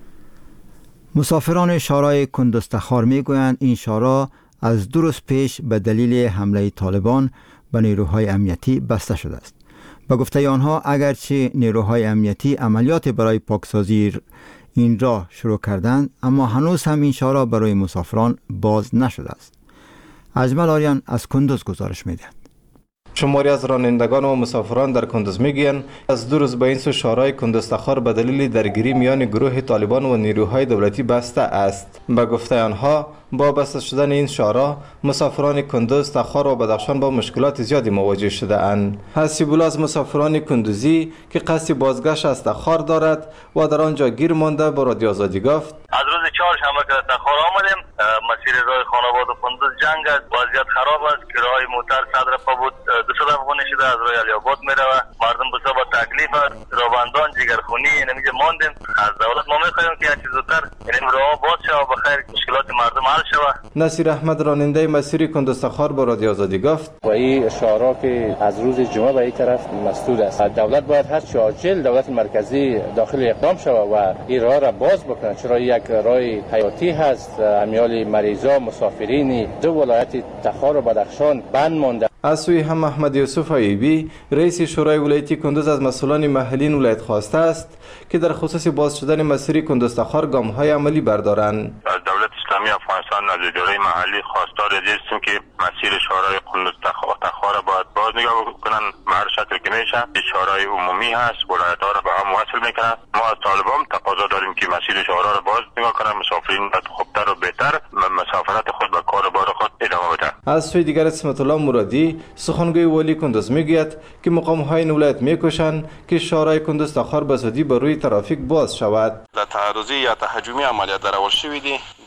مسافران شورای کندوزتخار میگویند این شورا از 2 روز پیش به دلیل حمله طالبان به نیروهای امنیتی بسته شده است. به گفته آنها اگرچه نیروهای امنیتی عملیات برای پاکسازی این را شروع کردند، اما هنوز هم این شورا برای مسافران باز نشده است. اجمل آریان از کندوز گزارش می‌دهد. شماری از رانندگان و مسافران در کندوز میگویند از 2 روز به این سو شورای کندوزتخار به دلیل درگیری میان گروه طالبان و نیروهای دولتی بسته است. به گفته آنها با بسته شدن این شورا مسافران کندوز، تخار و بدخشان با مشکلات زیادی مواجه شده اند. حسیب الله از مسافران کندوزی که قصد بازگشت از تخار دارد و در آنجا گیر مانده با رادیو آزادی گفت: از روز چهارشنبه که تخار آمدیم، مسیر راه خاناباد و کندوز جنگ است، وضعیت خراب است. کرایه موتر 100 رفع بود 200 افغانی شده، از راه علی آباد میروه. مردم بسیار با تکلیف است، رابندان، جگرخونی اینجا ماندیم. از دولت ما میخواهیم که هرچه زودتر این راه باز شود، بخیر مشکلات مردم حل شود. نصیر احمد راننده مسیر کندوزتخار با رادیو آزادی گفت: و این شورا که از روز جمعه به این طرف مسدود است. دولت باید هر چه عاجل دولت مرکزی داخل اقدام شود و این راه را باز بکنه، چرا یک راه حیاتی هست. امیال مریضا، مسافرین 2 ولایت تخار و بدخشان بند مانده. از سوی هم محمد یوسف ایوبی رئیس شورای ولایتی کندوز از مسئولان محلی ولایت خواسته است که در خصوص باز شدن مسیر کندوزتخار گام‌های عملی بردارند. از دولت اسلامی افغانستان از اداره محلی خواستار هستیم که مسیر شورای کندوزتخار باید باز نگاه بکنن. هر شکل که میشه شورای عمومی هست، ولایت‌ها را به هم وصل میکنن. ما از طالبان تقاضا داریم که مسیر شورا را باز نگاه کنن، مسافرین خوبتر و بهتر مسافرت خود و کاربار خود ادامه بدن. از سوی دیگر اسمت الله مرادی سخنگوی والی کندوز میگوید که مقام‌های ولایت میکوشند که شورای کندوزتخار به زودی بر روی ترافیک باز شود. تعرضی یا تهاجمی عملیات در اول شویدی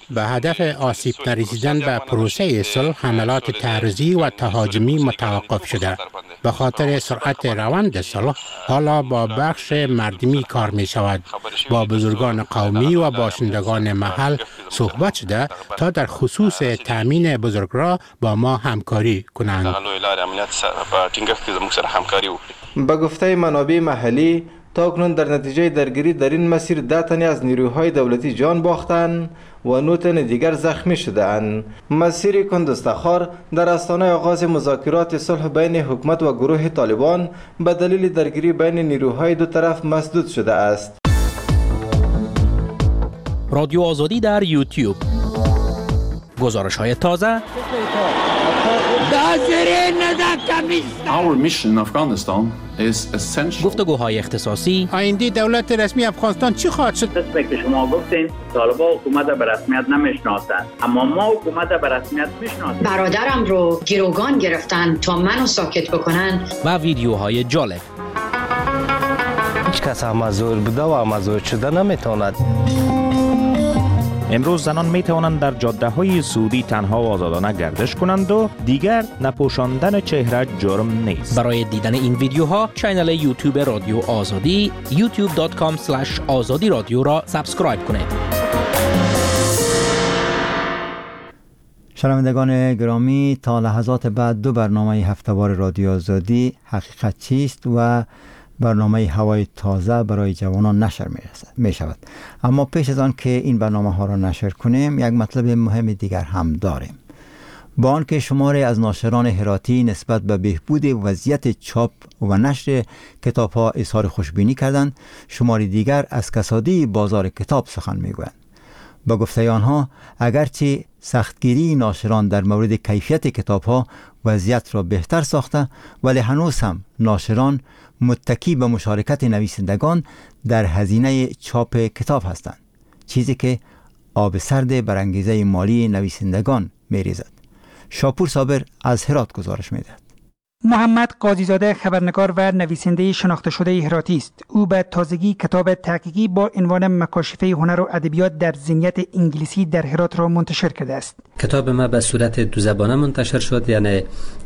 به هدف آسیب نرسیدن به پروسه صلح حملات تعرضی و تهاجمی متوقف شده. به خاطر سرعت روند صلح حالا با بخش مردمی کار می شود. با بزرگان قومی و باشندگان محل صحبت شده تا در خصوص تامین بزرگراه با ما همکاری کنند. به گفته منابع محلی تاکنون در نتیجه درگیری در این مسیر 10 تن از نیروهای دولتی جان باختند و 9 تن دیگر زخمی شده‌اند. مسیر کندزتخار در آستانه آغاز مذاکرات صلح بین حکومت و گروه طالبان به دلیل درگیری بین نیروهای دو طرف مسدود شده است. رادیو آزادی در یوتیوب. گزارش‌های تازه. گفتگوهای اختصاصی. آینده دولت رسمی افغانستان چی خواهد شد؟ قسمی که شما گفتین طالبان حکومت به رسمیت نمیشناسند، اما ما حکومت به رسمیت میشناسیم. برادرم رو گروگان گرفتن تا منو ساکت بکنن. و ویدیوهای جالب. هیچ کس مزور بوده و مزور شده نمیتواند. امروز زنان می توانند در جاده های سعودی تنها و آزادانه گردش کنند و دیگر نپوشاندن چهره جرم نیست. برای دیدن این ویدیوها کانال یوتیوب رادیو آزادی youtube.com/azadi رادیو را سابسکرایب کنید. شنوندگان گرامی، تا لحظات بعد 2 برنامه هفته‌وار رادیو آزادی حقیقت چیست و برنامه هوای تازه برای جوانان نشر می شود. اما پیش از آن که این برنامه ها را نشر کنیم، یک مطلب مهم دیگر هم داریم. با آنکه شماری از ناشران هراتی نسبت به بهبود وضعیت چاپ و نشر کتاب ها اظهار خوشبینی کردند، شماری دیگر از کسادی بازار کتاب سخن می گویند. با گفته آنها، اگرچه سختگیری ناشران در مورد کیفیت کتاب ها وضعیت را بهتر ساخته، ولی هنوز هم ناشران متکی به مشارکت نویسندگان در هزینه چاپ کتاب هستند، چیزی که آب سرد بر انگیزه مالی نویسندگان می‌ریزد. شاپور صابر از هرات گزارش می‌دهد. محمد قاضیزاده خبرنگار و نویسنده شناخته شده هراتی است. او به تازگی کتاب تحقیقی با عنوان مکاشفه هنر و ادبیات در ذهنیت انگلیسی در هرات را منتشر کرده است. کتاب ما به صورت 2 زبانه منتشر شد، یعنی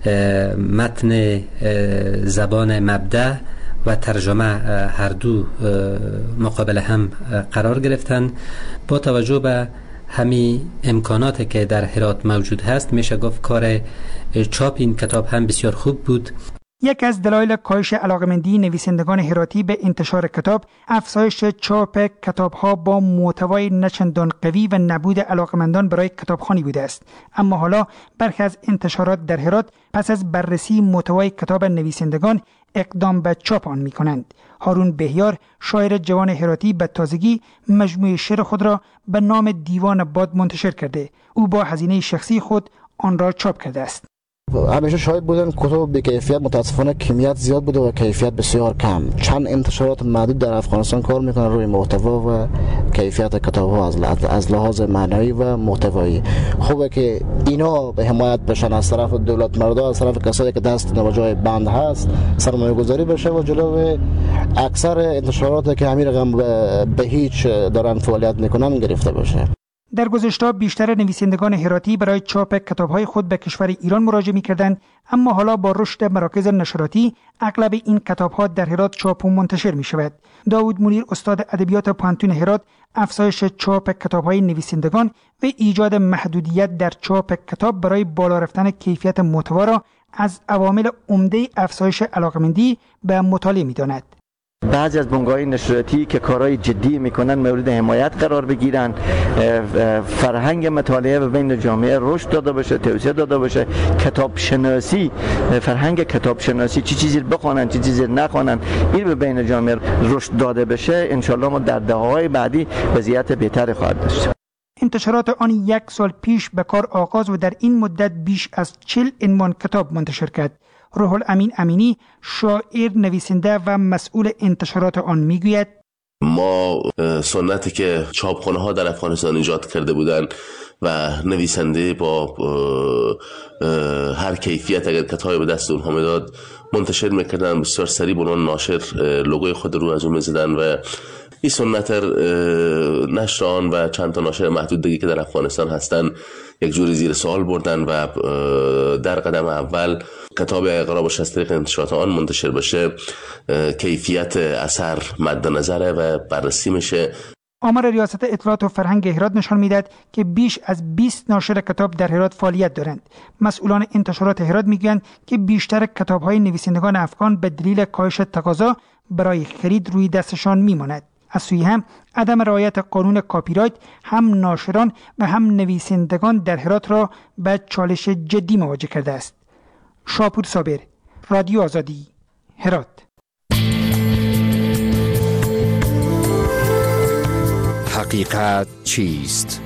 متن زبان مبدأ و ترجمه هر دو مقابل هم قرار گرفتن. با توجه به همین امکاناتی که در هرات موجود هست، میشه گفت کار چاپ این کتاب هم بسیار خوب بود. یک از دلایل کاهش علاقمندی نویسندگان هراتی به انتشار کتاب، افزایش چاپ کتاب‌ها با محتوای نچندان قوی و نبود علاقمندان برای کتابخوانی بوده است. اما حالا برخی از انتشارات در هرات پس از بررسی محتوای کتاب نویسندگان اقدام به چاپ آن می‌کنند. هارون بهیار، شاعر جوان هراتی، به تازگی مجموعه شعر خود را به نام دیوان باد منتشر کرده. او با هزینه شخصی خود آن را چاپ کرده است. همیشه شاهد بودن کتب بی کیفیت، متاسفانه کمیت زیاد بوده و کیفیت بسیار کم. چند انتشارات محدود در افغانستان کار میکنن روی محتوا و کیفیت کتاب ها از لحاظ معنوی و محتوایی. خوبه که اینا به حمایت بشن از طرف دولت مردا، از طرف کسایی که دست نواجای بند هست سرمایه گذاری بشه و جلوی اکثر انتشارات که همین رقم به هیچ دارن فعالیت میکنن گرفته بشه. در گذشته بیشتر نویسندگان هراتی برای چاپ کتاب‌های خود به کشور ایران مراجعه می‌کردند، اما حالا با رشد مراکز نشراتی اغلب این کتاب‌ها در هرات چاپ و منتشر می‌شود. داوود منیر، استاد ادبیات پانتون هرات، افزایش چاپ کتاب‌های نویسندگان و ایجاد محدودیت در چاپ کتاب برای بالا رفتن کیفیت محتوا را از عوامل عمده افزایش علاقمندی به مطالعه می‌داند. بعضی از بنگاه‌های نشریاتی که کارهای جدی میکنن مورد حمایت قرار بگیرن، فرهنگ مطالعه و بین جامعه رشد داده بشه، توسعه داده بشه، کتاب شناسی، فرهنگ کتاب شناسی، چی چیزی بخونن چی چیزی نخونن، این به بین جامعه رشد داده بشه، انشالله ما در دهه‌های بعدی وضعیت بهتری خواهد داشت. انتشارات آن 1 سال پیش به کار آغاز و در این مدت بیش از 40 عنوان کتاب منتشر کرد. روح الامین امینی، شاعر، نویسنده و مسئول انتشارات آن میگوید: ما سنتی که چاپخانه ها در افغانستان ایجاد کرده بودند و نویسنده با هر کیفیت اگر کتابی به دست اونها میداد منتشر میکردن، بسیار سریع به عنوان ناشر لوگوی خود رو از اون میزدن و این سنت نشر آن و چند تا ناشر محدود دیگه که در افغانستان هستن یک جوری زیر سوال بردن و در قدم اول کتاب قرار باشه از طریق انتشارات آن منتشر بشه کیفیت اثر مد نظره و بررسی میشه. آمار ریاست اطلاعات و فرهنگ هرات نشان میدهد که بیش از 20 ناشر کتاب در هرات فعالیت دارند. مسئولان انتشارات هرات میگویند که بیشتر کتاب‌های نویسندگان افغان به دلیل کاهش تقاضا برای خرید روی دستشان میماند. از سوی هم عدم رعایت قانون کاپی رایت هم ناشران و هم نویسندگان در هرات را به چالش جدی مواجه کرده است. شاپور صابر، رادیو آزادی، هرات. حقیقت چیست؟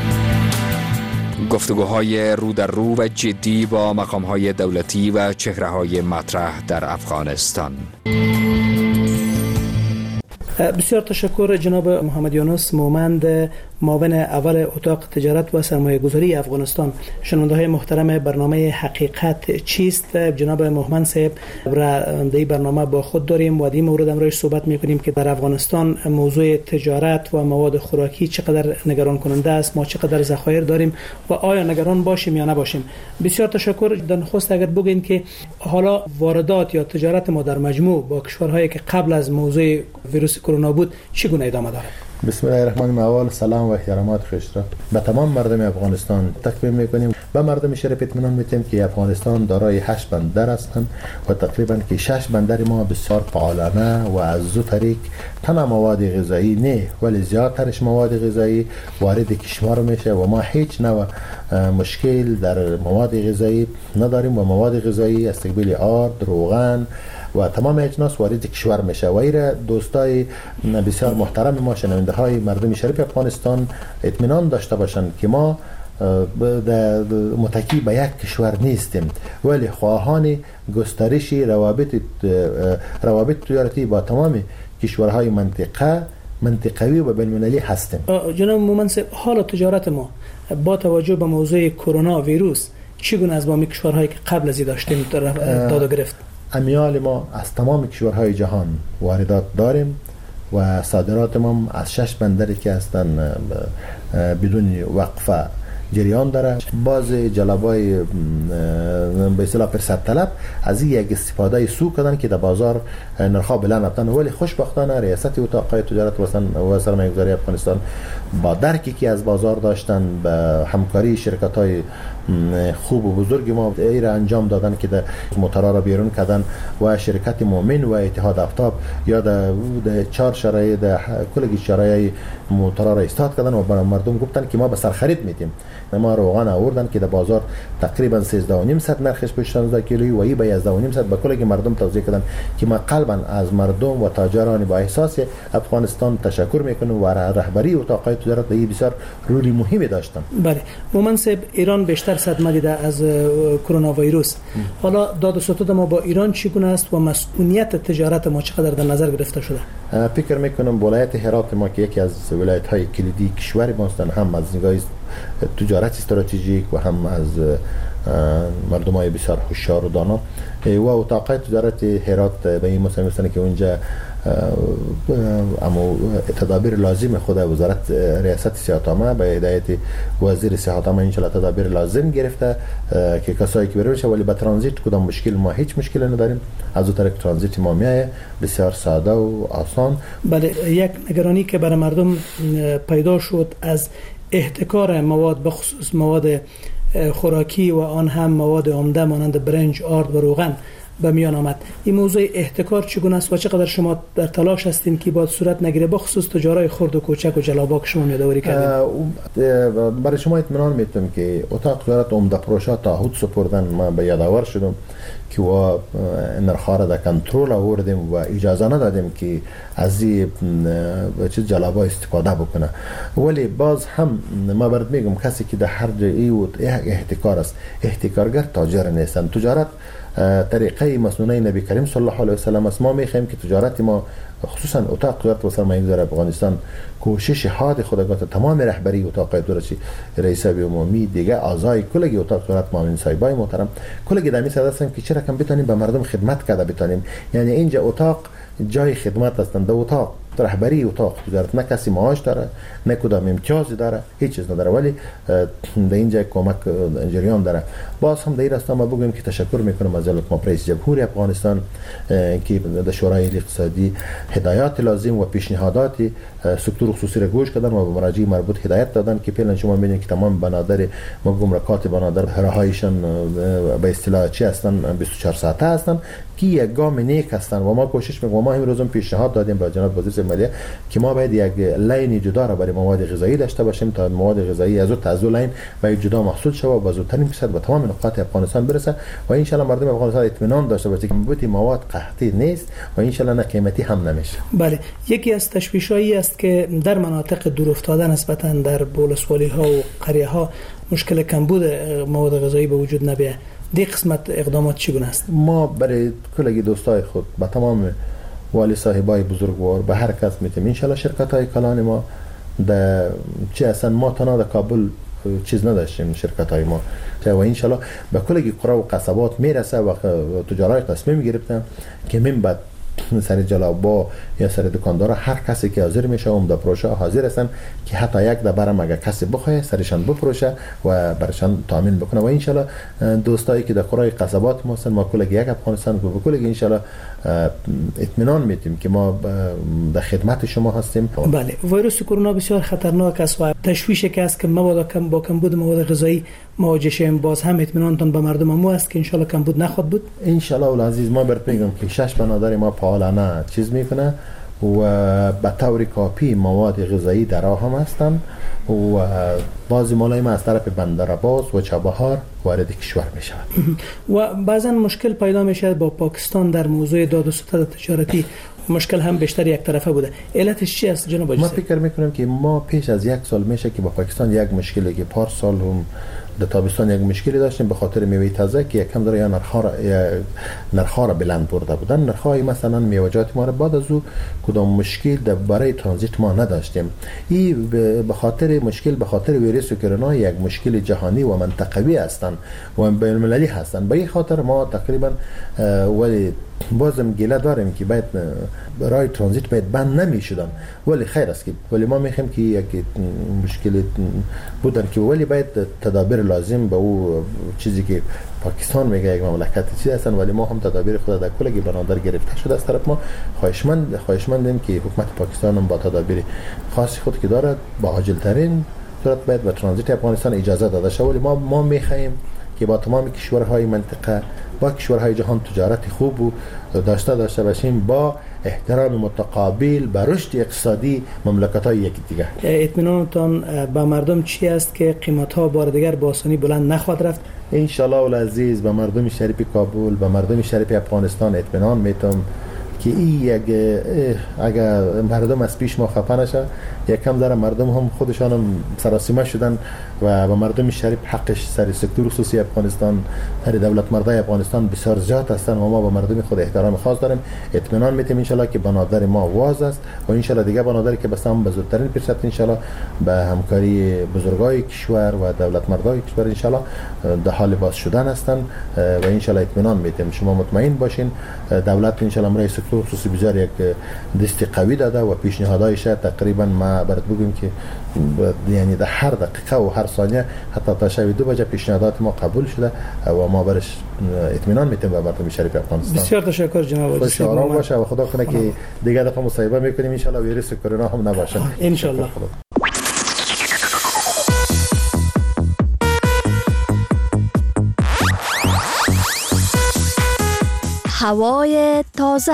گفتگوهای رو در رو و جدی با مقام‌های دولتی و چهره‌های مطرح در افغانستان. بسیار تشکر جناب محمد یونس مومند، معاون اول اتاق تجارت و سرمایه گذاری افغانستان. شنونده های محترم برنامه حقیقت چیست، جناب محمد صاحب را در برنامه با خود داریم و در این مورد امروز صحبت میکنیم که در افغانستان موضوع تجارت و مواد خوراکی چقدر نگران کننده است، ما چقدر ذخایر داریم و آیا نگران باشیم یا نباشیم. بسیار تشکر. در نخست اگر بگین که حالا واردات یا تجارت ما در مجموع با کشورهایی که قبل از موضوع ویروس کرونا بود چگونه ادامه داره؟ بسم الله الرحمن الرحیم. سلام و احترامات خوشتر به تمام مردم افغانستان تکمیل میکنیم. به مردم شرف اطمینان میتیم که افغانستان دارای 8 بندر هستند و تقریبا که 6 بندر ما بسیار فعالانه و از دو طریق تنها مواد غذایی نه ولی زیادترش مواد غذایی وارد کشور میشه و ما هیچ نوع مشکل در مواد غذایی نداریم و مواد غذایی استقبال آرد، روغن و تمام اجناس وارد کشور میشه و ایره دوستای بسیار محترم ما شنونده های مردم شریف افغانستان اطمینان داشته باشند که ما متکی به یک کشور نیستیم ولی خواهان گسترش روابط تجارتی با تمام کشورهای منطقوی و بین‌المللی هستیم. جناب مومن صاحب، حال تجارت ما با توجه به موضوع کرونا ویروس چگونه از بامی کشورهایی که قبل از این داشتیم داد و گرفت؟ امیال ما از تمام کشورهای جهان واردات داریم و صادرات ما از 6 بندری که هستن بدون وقفه جریان داره. باز جلبای به اصطلاح فرصت طلب از این یک استفاده سو کردن که در بازار نرخ‌ها بلند رفتن ولی خوشبختانه ریاست اتاق تجارت و سرمایه گذاری افغانستان با درکی که از بازار داشتن به همکاری شرکت‌های خوب و بزرگ ما ایره انجام دادن که در موتورا را بیرون کردن و شرکت مومن و اتحاد آفتاب یا در 4 شرایط کل شرایط موتورا را استاد کردن و برای مردم گفتن که ما به سر خرید میدیم. ما روغن آوردن که در بازار تقریبا 13.5 نرخش به 16 کیلویی و ای به 11.5 به کل مردم توضیح کردن که ما قلبا از مردم و تاجران با احساس افغانستان تشکر میکنم و رهبری اتاق تجارت بسیار رولی مهمی داشتن. بله مومن صاحب، ایران بیشتر صدمه دیده از کرونا ویروس. حالا داد و ستد ما با ایران چگونه است و مسئولیت تجارت ما چقدر در نظر گرفته شده؟ فکر میکنم ولایت هرات ما که یکی از ولایت‌های کلیدی کشور ما هستند، هم از نگاه تجارت استراتژیک و هم از مردمای بسیار هوشیار و دانا و اتاق تجارت هرات به این مسئله هستند که اونجا اما تدابیر لازم خود وزارت ریاست صحت عامه به هدایت وزیر صحت عامه ان شاء الله تدابیر لازم گرفته که کسایی که بروشه ولی با ترانزیت کدام مشکل ما هیچ مشکلی نداریم. از اون طریق ترانزیت ما میایه بسیار ساده و آسان. بله، یک نگرانی که برای مردم پیدا شد از احتکار مواد به خصوص مواد خوراکی و آن هم مواد عمده مانند برنج، آرد و روغن به میان آمد. این موضوع احتکار چگونه است و چقدر شما در تلاش هستین که باید صورت نگیره به خصوص تجارای خرد و کوچک و جلابا که شما یادآوری کردین؟ برای شما اطمینان میتونم که اتاق تجارت عمده فروشا تعهد سپردن. ما به یادآور شدم که و نرخ‌ها را در کنترل آوردیم و اجازه ندادیم که از این چیز جلابا استفاده بکنه. ولی باز هم ما برات میگم کسی که در هر جایی احتکار است، احتکارگر تاجر نیستن. تجارت طریقه مسنونه نبی کریم صلی الله علیه و سلم است. ما میخوایم که تجارت ما خصوصا اتاق تجارت و سرمایه‌گذاری افغانستان کوشش حاد خودگات تمام رهبری اتاق دورچی رئیس عمومی دیگه اعضای کلگی اتاق تجارت معاون صاحبای محترم کلگی دمی صدا هستیم که چرا کم بتونیم به مردم خدمت کرده بتونیم. یعنی اینجا اتاق جای خدمت هستند. در اتاق رهبری اتاق تجارت نه کسی معاش داره نه کدام امتیازی داره هیچ چیز نداره ولی در اینجا کمک جریان داره. باز هم در این راستا ما بگویم که تشکر میکنم از جناب رئیس جمهور افغانستان که در شورای اقتصادی هدایات لازم و پیشنهادات سکتور خصوصی را گوش کردن و به مراجع مربوط هدایت دادن که فعلا شما میبینید که تمام بنادر ما گمرکات بنادر راهایشان به اصطلاح چی هستن 24 ساعته هستن که یک گام نیک هستن و ما کوشش میکنیم. ما امروز هم پیشنهاد دادیم به جناب وزیر مالیه که ما باید یک لین جدا را برای مواد غذایی داشته باشیم تا مواد غذایی از اون لین باید جدا محصول شود و بازترین فیصد به تمام نقاط افغانستان برسه و ان شاء الله مردم افغانستان اطمینان داشته باشه که بوتی مواد قحطی نیست و ان شاء الله نه قیمتی هم نمیشه. بله، یکی از تشویش‌هایی است که در مناطق دورافتاده نسبتاً در ولسوالی‌ها و قریه‌ها مشکل کمبود مواد غذایی به وجود نمیاد. دی قسمت اقدامات چگونه است؟ ما برای کلگی دوستای خود با تمام والی صاحبای بزرگوار به هر کس میتیم ان شاء الله شرکت‌های کلان ما در چه اصلا ما تنها در کابل چیز نداشتیم شرکت‌های ما و ان شاء الله به کلگی قرى و قصبات میرسه و تجارای تصمیم گرفتن که من بعد سر جلابا یا سر دکاندارا هر کسی که حاضر میشه اون در پروژه حاضر هستن که حتی یک دبرم اگر کسی بخواه سرشان بفروشه و برشان تامین بکنه و ان شاء الله دوستایی که در قرى قصبات ما هستن ما کلگی یک افغانستان و کلگی ان شاء الله اطمینان میدیم که ما در خدمت شما هستیم. بله، ویروس کرونا بسیار خطرناک است و تشویشی که است که با کمبود مواد غذایی مواجه شیم. باز هم اطمینانتون به مردم مو است که ان شاء الله کمبود نخواهد بود. ان شاء الله العزیز ما برات میگم که 6 بنادر ما فعالانه چیز میکنه و به طور کافی مواد غذایی در راه هم هستن و بعضی مالای ما از طرف بندرعباس و چابهار وارد کشور می شود و بعضا مشکل پیدا می شود با پاکستان در موضوع داد و ستد تجارتی. مشکل هم بیشتر یک طرفه بوده. علتش چی است جناب آقای؟ ما فکر میکنم که ما پیش از 1 سال میشه که با پاکستان یک مشکلی که پارسال هم در تابستان یک مشکلی داشتیم به خاطر میوه تازه که یکم داره یا نرخ‌ها را بلند برده بودن. نرخ‌های مثلا میوه‌جات ما را بعد از او کدام مشکل برای ترانزیت ما نداشتیم. این به خاطر ویروس کرونا یک مشکل جهانی و منطقوی هستند و بین‌المللی هستند. به این خاطر ما تقریبا ولی بازم گله داریم که باید برای ترانزیت باید بند نمیشدن ولی خیر است که ولی ما میخوایم که یک مشکل بودن که ولی باید تدابیر لازم به او چیزی که پاکستان میگه یک مملکت چیز هستن ولی ما هم تدابیر خود در کلگی بنادر گرفته شده از طرف ما. خواهشمندیم که حکومت پاکستان هم با تدابیر خاصی خود که دارد با عاجل ترین صورت باید به ترانزیت افغانستان اجازه داده شود ولی ما میخوایم که با تمام کشورهای منطقه با کشورهای جهان تجارت خوب و داشته باشیم با احترام متقابل به رشد اقتصادی مملکت‌های یکدیگر. اطمینانتان به مردم چی است که قیمت‌ها بار دیگر با آسانی بلند نخواهد رفت؟ ان شاء الله العزیز به مردم شریف کابل به مردم شریف افغانستان اطمینان میتم که اگر مردم از پیش ما خفه نشه یکم داره مردم هم خودشان هم سراسیمه شدن و به مردم شریف حقش سر سکتور خصوصی افغانستان سر دولت مردای افغانستان بسیار زیاد هستن و ما به مردم خود احترام خاص داریم. اطمینان میتیم ان شاء الله که بنادر ما واز است و ان شاء الله دیگه بنادری که بسام به زودترین فرصت ان شاء الله به همکاری بزرگای کشور و دولت مردای کشور ان شاء الله در حال باز شدن هستند و ان شاء الله اطمینان میتیم. شما مطمئن باشین دولت ان شاء الله برای سکتور خصوصی بسیار یک دستی قوی داده و پیشنهادایش تقریبا ما برات بگیم که یعنی در هر دقیقه و هر ثانیه حتی تا شب 2 بجه پیشنهادات ما قبول شده و ما برش اطمینان میتیم به مردم شریف افغانستان. بسیار تشکر جناب آقای. خوش آرام باشه و خدا کنه که دیگه دفعه مصاحبه میکنیم ان شاء الله ویروس کرونا هم نباشه ان شاء الله. هوای تازه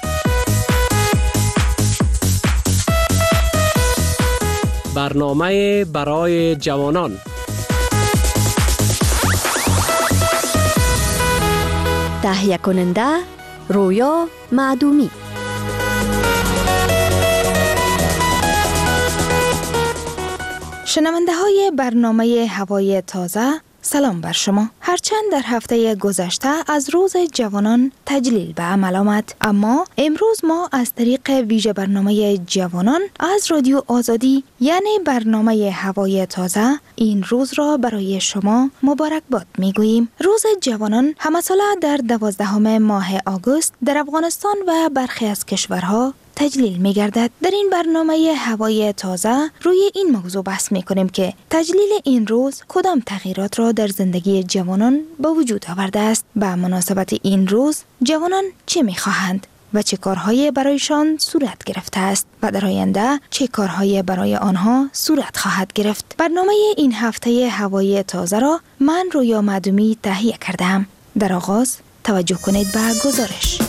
برنامه برای جوانان تهیه کننده رویا معدومی. شنونده های برنامه هوای تازه سلام بر شما. هرچند در هفته گذشته از روز جوانان تجلیل به عمل آمد، اما امروز ما از طریق ویژه برنامه جوانان از رادیو آزادی یعنی برنامه هوای تازه این روز را برای شما مبارکباد میگوییم. روز جوانان همه ساله در 12 ماه آگوست در افغانستان و برخی از کشورها تجلیل می گردد. در این برنامه هوای تازه روی این موضوع بحث می کنیم که تجلیل این روز کدام تغییرات را در زندگی جوانان به وجود آورده است. به مناسبت این روز جوانان چه می خواهند و چه کارهایی برایشان صورت گرفته است و در آینده چه کارهایی برای آنها صورت خواهد گرفت. برنامه این هفته هوای تازه را من رویا معدومی تهیه کردم. در آغاز توجه کنید به گزارش.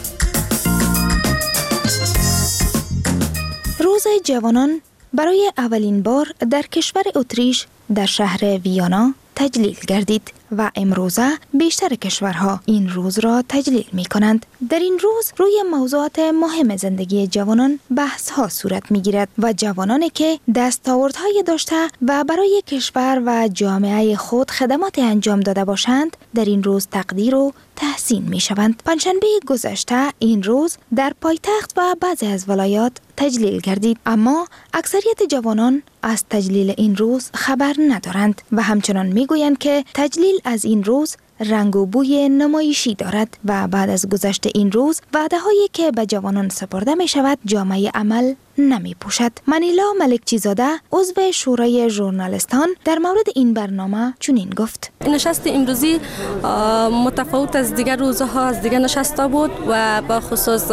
روز جوانان برای اولین بار در کشور اتریش در شهر ویانا تجلیل گردید و امروزه بیشتر کشورها این روز را تجلیل می کنند. در این روز روی موضوعات مهم زندگی جوانان بحث ها صورت می گیرد و جوانانی که دستاوردهای داشته و برای کشور و جامعه خود خدمات انجام داده باشند در این روز تقدیر و تحسین می شوند. پنجشنبه گذشته این روز در پایتخت و بعضی از ولایات تجلیل گردید، اما اکثریت جوانان از تجلیل این روز خبر ندارند و همچنان می گویند که تجلیل از این روز رنگ و بوی نمایشی دارد و بعد از گذشت این روز وعده هایی که به جوانان سپرده می شود جامعه عمل نمی پوشد. منیلا ملکچی زاده عضو شورای ژورنالیستان در مورد این برنامه چنین گفت: نشست امروزی متفاوت از دیگر روزها از دیگر نشستا بود و با خصوص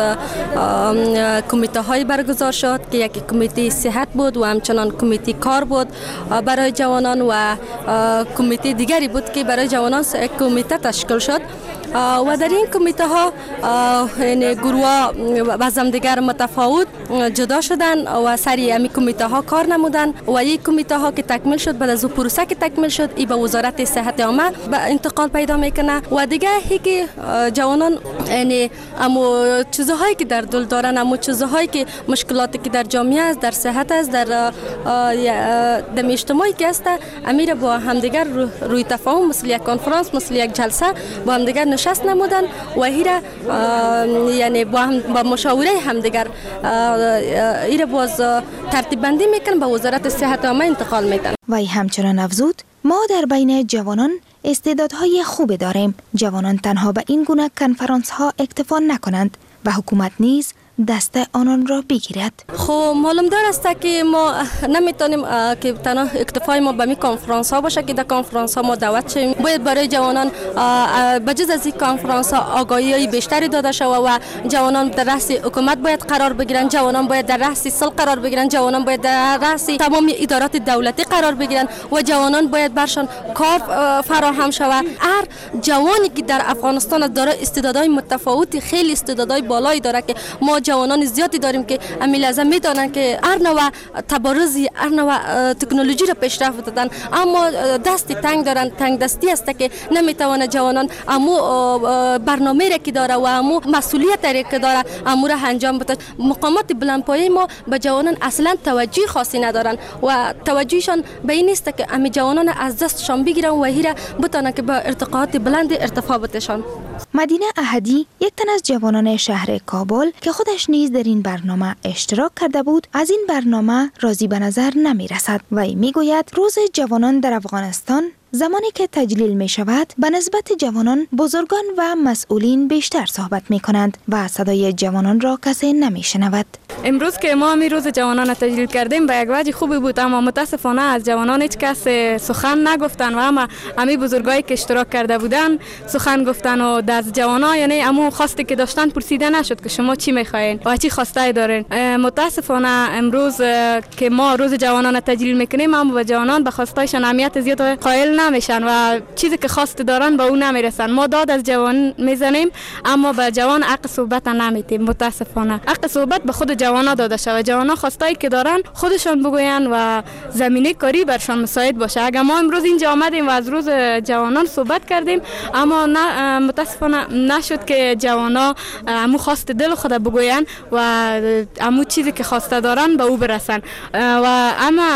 کمیته های برگزار شد که یکی کمیته صحت بود و همچنان کمیته کار بود برای جوانان و کمیته دیگری بود که برای جوانان کمیته تشکیل شد و در این کمیته ها گروه از هم دیگر متفاوت جدا شدن و سری امی کمیته ها کار نمودن و یک کمیته ها که تکمیل شد بعد از او پروسه که تکمیل شد ای به وزارت صحت عامه به انتقال پیدا میکنه و دیگه که جوانان یعنی امو چیزهایی که در دل دارن امو چیزهایی که مشکلاتی که در جامعه است در صحت است در اجتماعی که است امیر با همدیگر روی تفاهم مثل یک کنفرانس مثل یک جلسه با همدیگر نشست نمودن و هیره یعنی با مشاوره همدیگر ایره باز ترتیب بندی میکنن به وزارت صحت عامه انتقال میدن. و همچنان افزود: ما در بین جوانان استعدادهای خوب داریم. جوانان تنها به این گونه کنفرانس ها اکتفا نکنند و حکومت نیز دست آنان را بگیرد. خب معلوم دار است که ما نمیتونیم که تنها اکتفای ما به می کنفرانس ها باشه که در کنفرانس ها ما دعوت شیم. باید برای جوانان بجز از این کنفرانس ها آگاهی بیشتری داده شود و جوانان در رأس حکومت باید قرار بگیرن، جوانان باید در رأس سل قرار بگیرن، جوانان باید در رأس تمام ادارات دولتی قرار بگیرن و جوانان باید برشان کار فراهم شود. هر جوانی که در افغانستان داره استعدادهای متفاوتی خیلی استعدادهای بالایی داره که ما جوانان زیادی داریم که امی لازم میدانند که هر نوع تبارزی هر نوع تکنولوژی را پیشرفت دادن اما دستی تنگ دارن، تنگ دستی است که نمیتوانه جوانان امو برنامه را که داره و امو مسئولیت را که داره امو را انجام بده. مقامات بلندپایه ما به جوانان اصلا توجه خاصی ندارن و توجهشان به این است که امی جوانان از دستشان بگیرن و هیره بتونن که به ارتقاءات بلند ارتفاع بتشان. مدینه احدی یک تن از جوانان شهر کابل که خودش نیز در این برنامه اشتراک کرده بود از این برنامه راضی به نظر نمی رسد و می گوید روز جوانان در افغانستان زمانی که تجلیل می شود به نسبت جوانان بزرگان و مسئولین بیشتر صحبت می کنند و صدای جوانان را کسی نمی شنود. امروز که ما می روز جوانان تجلیل کردیم به یک وجه خوبی بود اما متاسفانه از جوانان هیچ کس سخن نگفتن و اما امی بزرگایی که اشتراک کرده بودن سخن گفتن و از جوانان یعنی امو خواستی که داشتن پرسیده نشد که شما چی میخواین و چی خواسته دارین. متاسفانه امروز که ما روز جوانان تجلیل میکنیم اما به جوانان به خواستایشان اهمیت زیاد قائل نمیشن و چیزی که خواست دارن به اون نمیرسن. ما داد از جوان میزنیم اما به جوان حق صحبت نمیدیم. متاسفانه حق صحبت به خود جوانا داده شده. جوانا خواستایی که دارن خودشان بگوین و زمینه کاری برشان مساعد باشه. اگر ما امروز اینجا آمدیم و از روز جوانان صحبت کردیم اما متاسفانه نشد که جوانا امو خواست دل خود بگوین و امو چیزی که خواسته دارن به او برسن و اما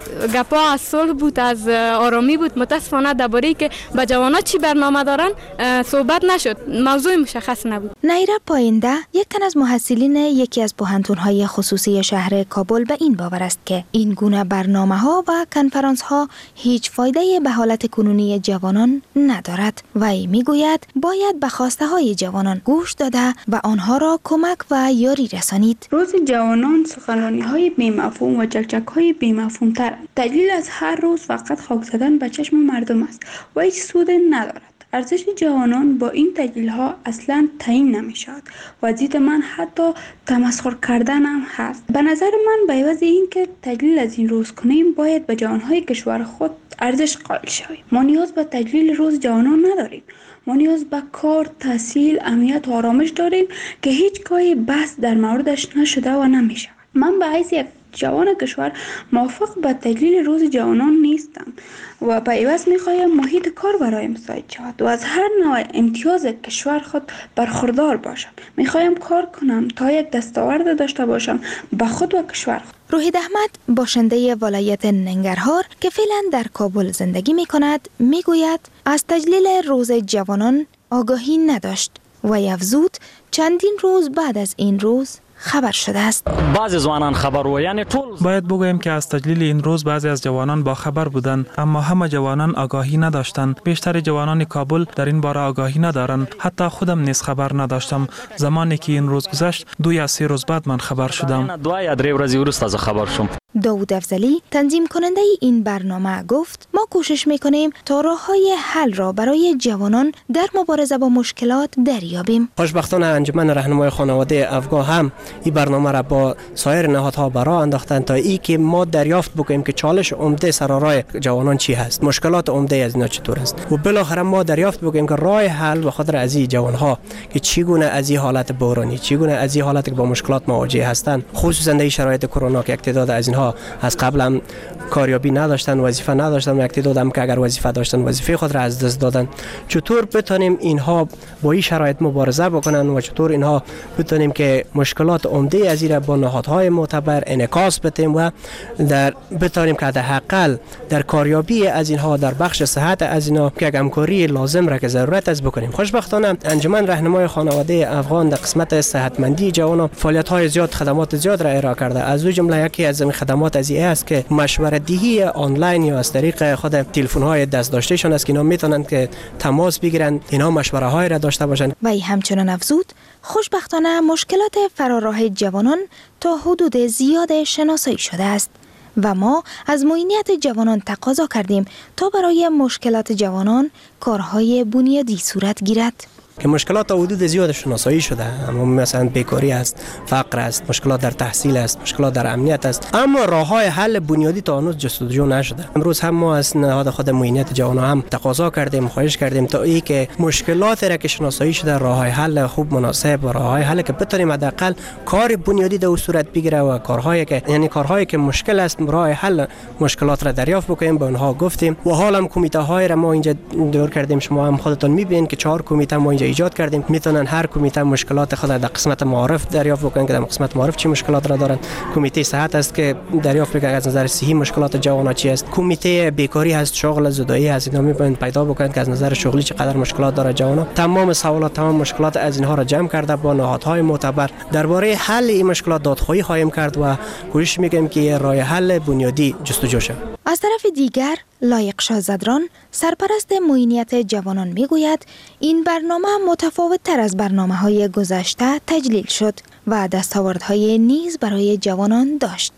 گپا از صلح بود، از آرامی بود. متاسفانه درباره که به جوانان چی برنامه دارن صحبت نشد، موضوع مشخص نبود. نیره پاینده یک تن از محصلین یکی از پوهنتون‌های خصوصی شهر کابل به این باور است که این گونه برنامه‌ها و کنفرانس‌ها هیچ فایده به حالت کنونی جوانان ندارد و ای میگوید باید به خواسته‌های جوانان گوش داده و آنها را کمک و یاری رسانید. روز جوانان سخنرانی‌های بی‌مفهوم و چکچک‌های بی‌مفهوم‌تر، دلیل از هر روز فقط خاک زدن به چشم مردم است و هیچ سود ندارد. ارزش جوانان با این تجلیل‌ها اصلاً تعیین نمی‌شود و از دید من حتی تمسخر کردن هم هست. به نظر من به عوض این که تجلیل از این روز کنیم باید به جوانهای کشور خود ارزش قائل شویم. ما نیاز به تجلیل روز جوانان نداریم. ما نیاز به کار، تحصیل، امنیت و آرامش داریم که هیچ گاهی بحث در موردش نشده و نمی‌شود. من به حیث یک جوان کشور موافق به تجلیل روز جوانان نیستم و به عوض میخوایم محیط کار برایم مساعد شود و از هر نوع امتیاز کشور خود برخوردار باشم. میخوایم کار کنم تا یک دستاورد داشته باشم به خود و کشور خود. روحید احمد باشنده ولایت ننگرهار که فعلا در کابل زندگی میکند میگوید از تجلیل روز جوانان آگاهی نداشت و افزود چندین روز بعد از این روز خبر شده است. بعضی جوانان خبر و یعنی باید بگویم که از تجلیل این روز بعضی از جوانان با خبر بودند، اما همه جوانان آگاهی نداشتند. بیشتر جوانان کابل در این باره آگاهی ندارند. حتی خودم نیز خبر نداشتم. زمانی که این روز گذشت 2 یا 3 روز بعد من خبر شدم. 2 یا 3 روز ورست از خبر شدم. داوود افضلی تنظیم کننده این برنامه گفت ما کوشش میکنیم تا راههای حل را برای جوانان در مبارزه با مشکلات دریابیم. خوشبختانه انجمن راهنمای خانواده افغان هم این برنامه را با سایر نهادها برا انداختند تا ای که ما دریافت بکنیم که چالش عمده سرارای جوانان چی هست، مشکلات عمده از اینا چطور است و بالاخره ما دریافت بکنیم که راه حل به خاطر از این جوانها که چگونه از این حالت بحرانی، چگونه از این حالت که با مشکلات مواجه هستند، خصوصا در شرایط کرونا که تعداد از اینها از قبل هم کاریابی نداشتن، وظیفه نداشتن و تعداد هم که اگر وظیفه داشتن وظیفه خود را از دست دادن. چطور بتونیم اینها با این شرایط مبارزه بکنن و چطور اینها بتونیم که مشکلات عمده از این با نهادهای معتبر انعکاس بدیم و در بتونیم که حداقل در کاریابی از اینها در بخش صحت از اینها که همکاری لازم را که ضرورت است بکنیم. خوشبختانه انجمن راهنمای خانواده افغان در قسمت صحتمندی جوانان فعالیت‌های زیاد، خدمات زیاد را ارائه کرده. از او جمله یکی از این خدمات از این است که مشورت دهی آنلاین یا از طریق خود تلفن‌های دست داشتهشان است که اینا میتونن که تماس بگیرن، اینا مشوره‌های را داشته باشند. و همچنان افزود خوشبختانه مشکلات فراراه جوانان تا حدود زیاد شناسایی شده است و ما از معینیت جوانان تقاضا کردیم تا برای مشکلات جوانان کارهای بنیادی صورت گیرد. که مشکلات حدود زیاد شناسایی شده، اما مثلا بیکاری است، فقر است، مشکلات در تحصیل است، مشکلات در امنیت است، اما راههای حل بنیادی تا هنوز جستجو نشده. امروز هم ما از نهاد خود معینیت جوانان هم تقاضا کردیم، خواهش کردیم تا ای که مشکلات را که شناسایی شده راههای حل خوب مناسب و راههای حل که بتونیم حداقل کار بنیادی در صورت بگیره و کارهایی که یعنی کارهایی که مشکل است راه حل مشکلات را دریافت بکنیم. به اونها گفتیم و حالا هم کمیته های را ما اینجا دور کردیم. شما هم خودتون میبینید که 4 کمیته ما اینجا ایجاد کردیم. میتونن هر کمیته مشکلات خود در قسمت معارف دریافت بکنن که در قسمت معارف چه مشکلات را دارن. کمیته صحت است که دریافت بکنن از نظر صحی مشکلات جوانان چی است. کمیته بیکاری هست، شغل زدایی هست، اینا میتونن پیدا بکنن که از نظر شغلی چقدر مشکلات داره جوانان. تمام سوالات، تمام مشکلات از اینها را جمع کرده با نهادهای معتبر درباره حل این مشکلات دادخواهی خواهیم کرد و کوشش میکنیم که راه حل بنیادی جستجو شود. از طرف دیگر لایق شاه زدران سرپرست معینیت جوانان میگوید این برنامه متفاوت تر از برنامه‌های گذشته تجلیل شد و دستاوردهای نیز برای جوانان داشت.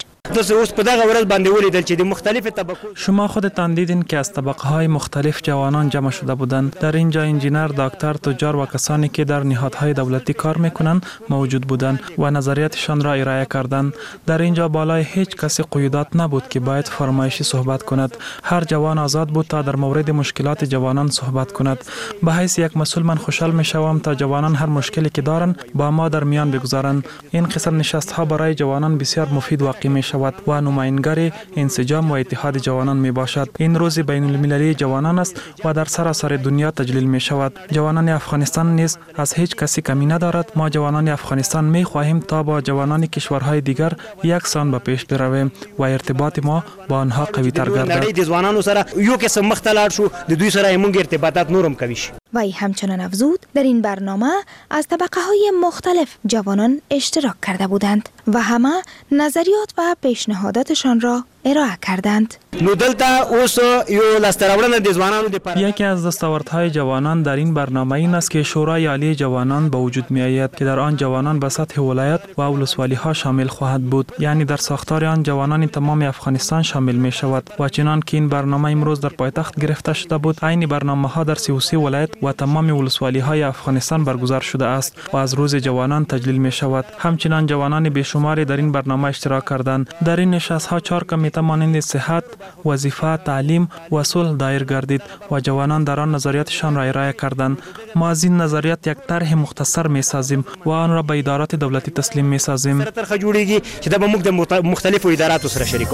شما خودتان دیدین که از طبقه‌های مختلف جوانان جمع شده بودند. در اینجا انجینر، دکتر، تجار و کسانی که در نهادهای دولتی کار میکنند موجود بودند و نظریاتشان را ارائه کردند. در اینجا بالای هیچ کسی قیودات نبود که باید فرمایشی صحبت کند. هر جوان آزاد بود تا در مورد مشکلات جوانان صحبت کند. به حیث یک مسئول من خوشحال میشوم تا جوانان هر مشکلی که دارند با ما در میان بگذارند. این قسم نشست‌ها برای جوانان بسیار مفید واقع میشود شود و نماینگر انسجام و اتحاد جوانان می باشد. این روز بین المللی جوانان است و در سراسر دنیا تجلیل می شود. جوانان افغانستان نیز از هیچ کسی کمی ندارد. ما جوانان افغانستان می خواهیم تا با جوانان کشورهای دیگر یکسان به پیش برویم و ارتباط ما با آنها قوی تر گردد. نړۍ د ځوانانو سره یو قسم مخ ته لاړ شو، د دوی سره موږ ارتباطات نورم قوي شي. وی همچنان افزود در این برنامه از طبقه های مختلف جوانان اشتراک کرده بودند و همه نظریات و پیشنهاداتشان را ارائه کردند. نو دلته اوس یو لاستراوړنه د ځوانانو د یکی از دستاوردهای جوانان در این برنامه این است که شورای عالی جوانان به وجود می آید که در آن جوانان به سطح ولایت و ولسوالی ها شامل خواهد بود. یعنی در ساختار آن جوانان تمام افغانستان شامل می شود و چنان که این برنامه امروز در پایتخت گرفته شده بود، عین برنامه ها در 33 ولایت و تمام ولسوالی های افغانستان برگزار شده است و از روز جوانان تجلیل می شود. همچنان جوانان بیشماری در این برنامه اشتراک کردند. در این نشست ها 4 کمیته مانند صحت، وظیفه، تعلیم و صلح دایر گردید و جوانان در آن نظریاتشان را ارائه کردند. ما از این نظریات یک طرح مختصر می سازیم و آن را به ادارات دولتی تسلیم می سازیم. طرح جوړیږي چې دا به موږ د مختلفو اداراتو سره شریکو.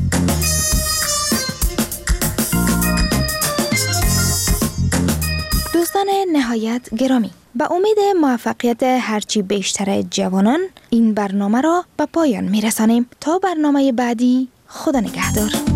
دوستان نهایت گرامی، به امید موفقیت هرچی بیشتر جوانان این برنامه را به پایان می رسانیم. تا برنامه بعدی، خدا نگهدار.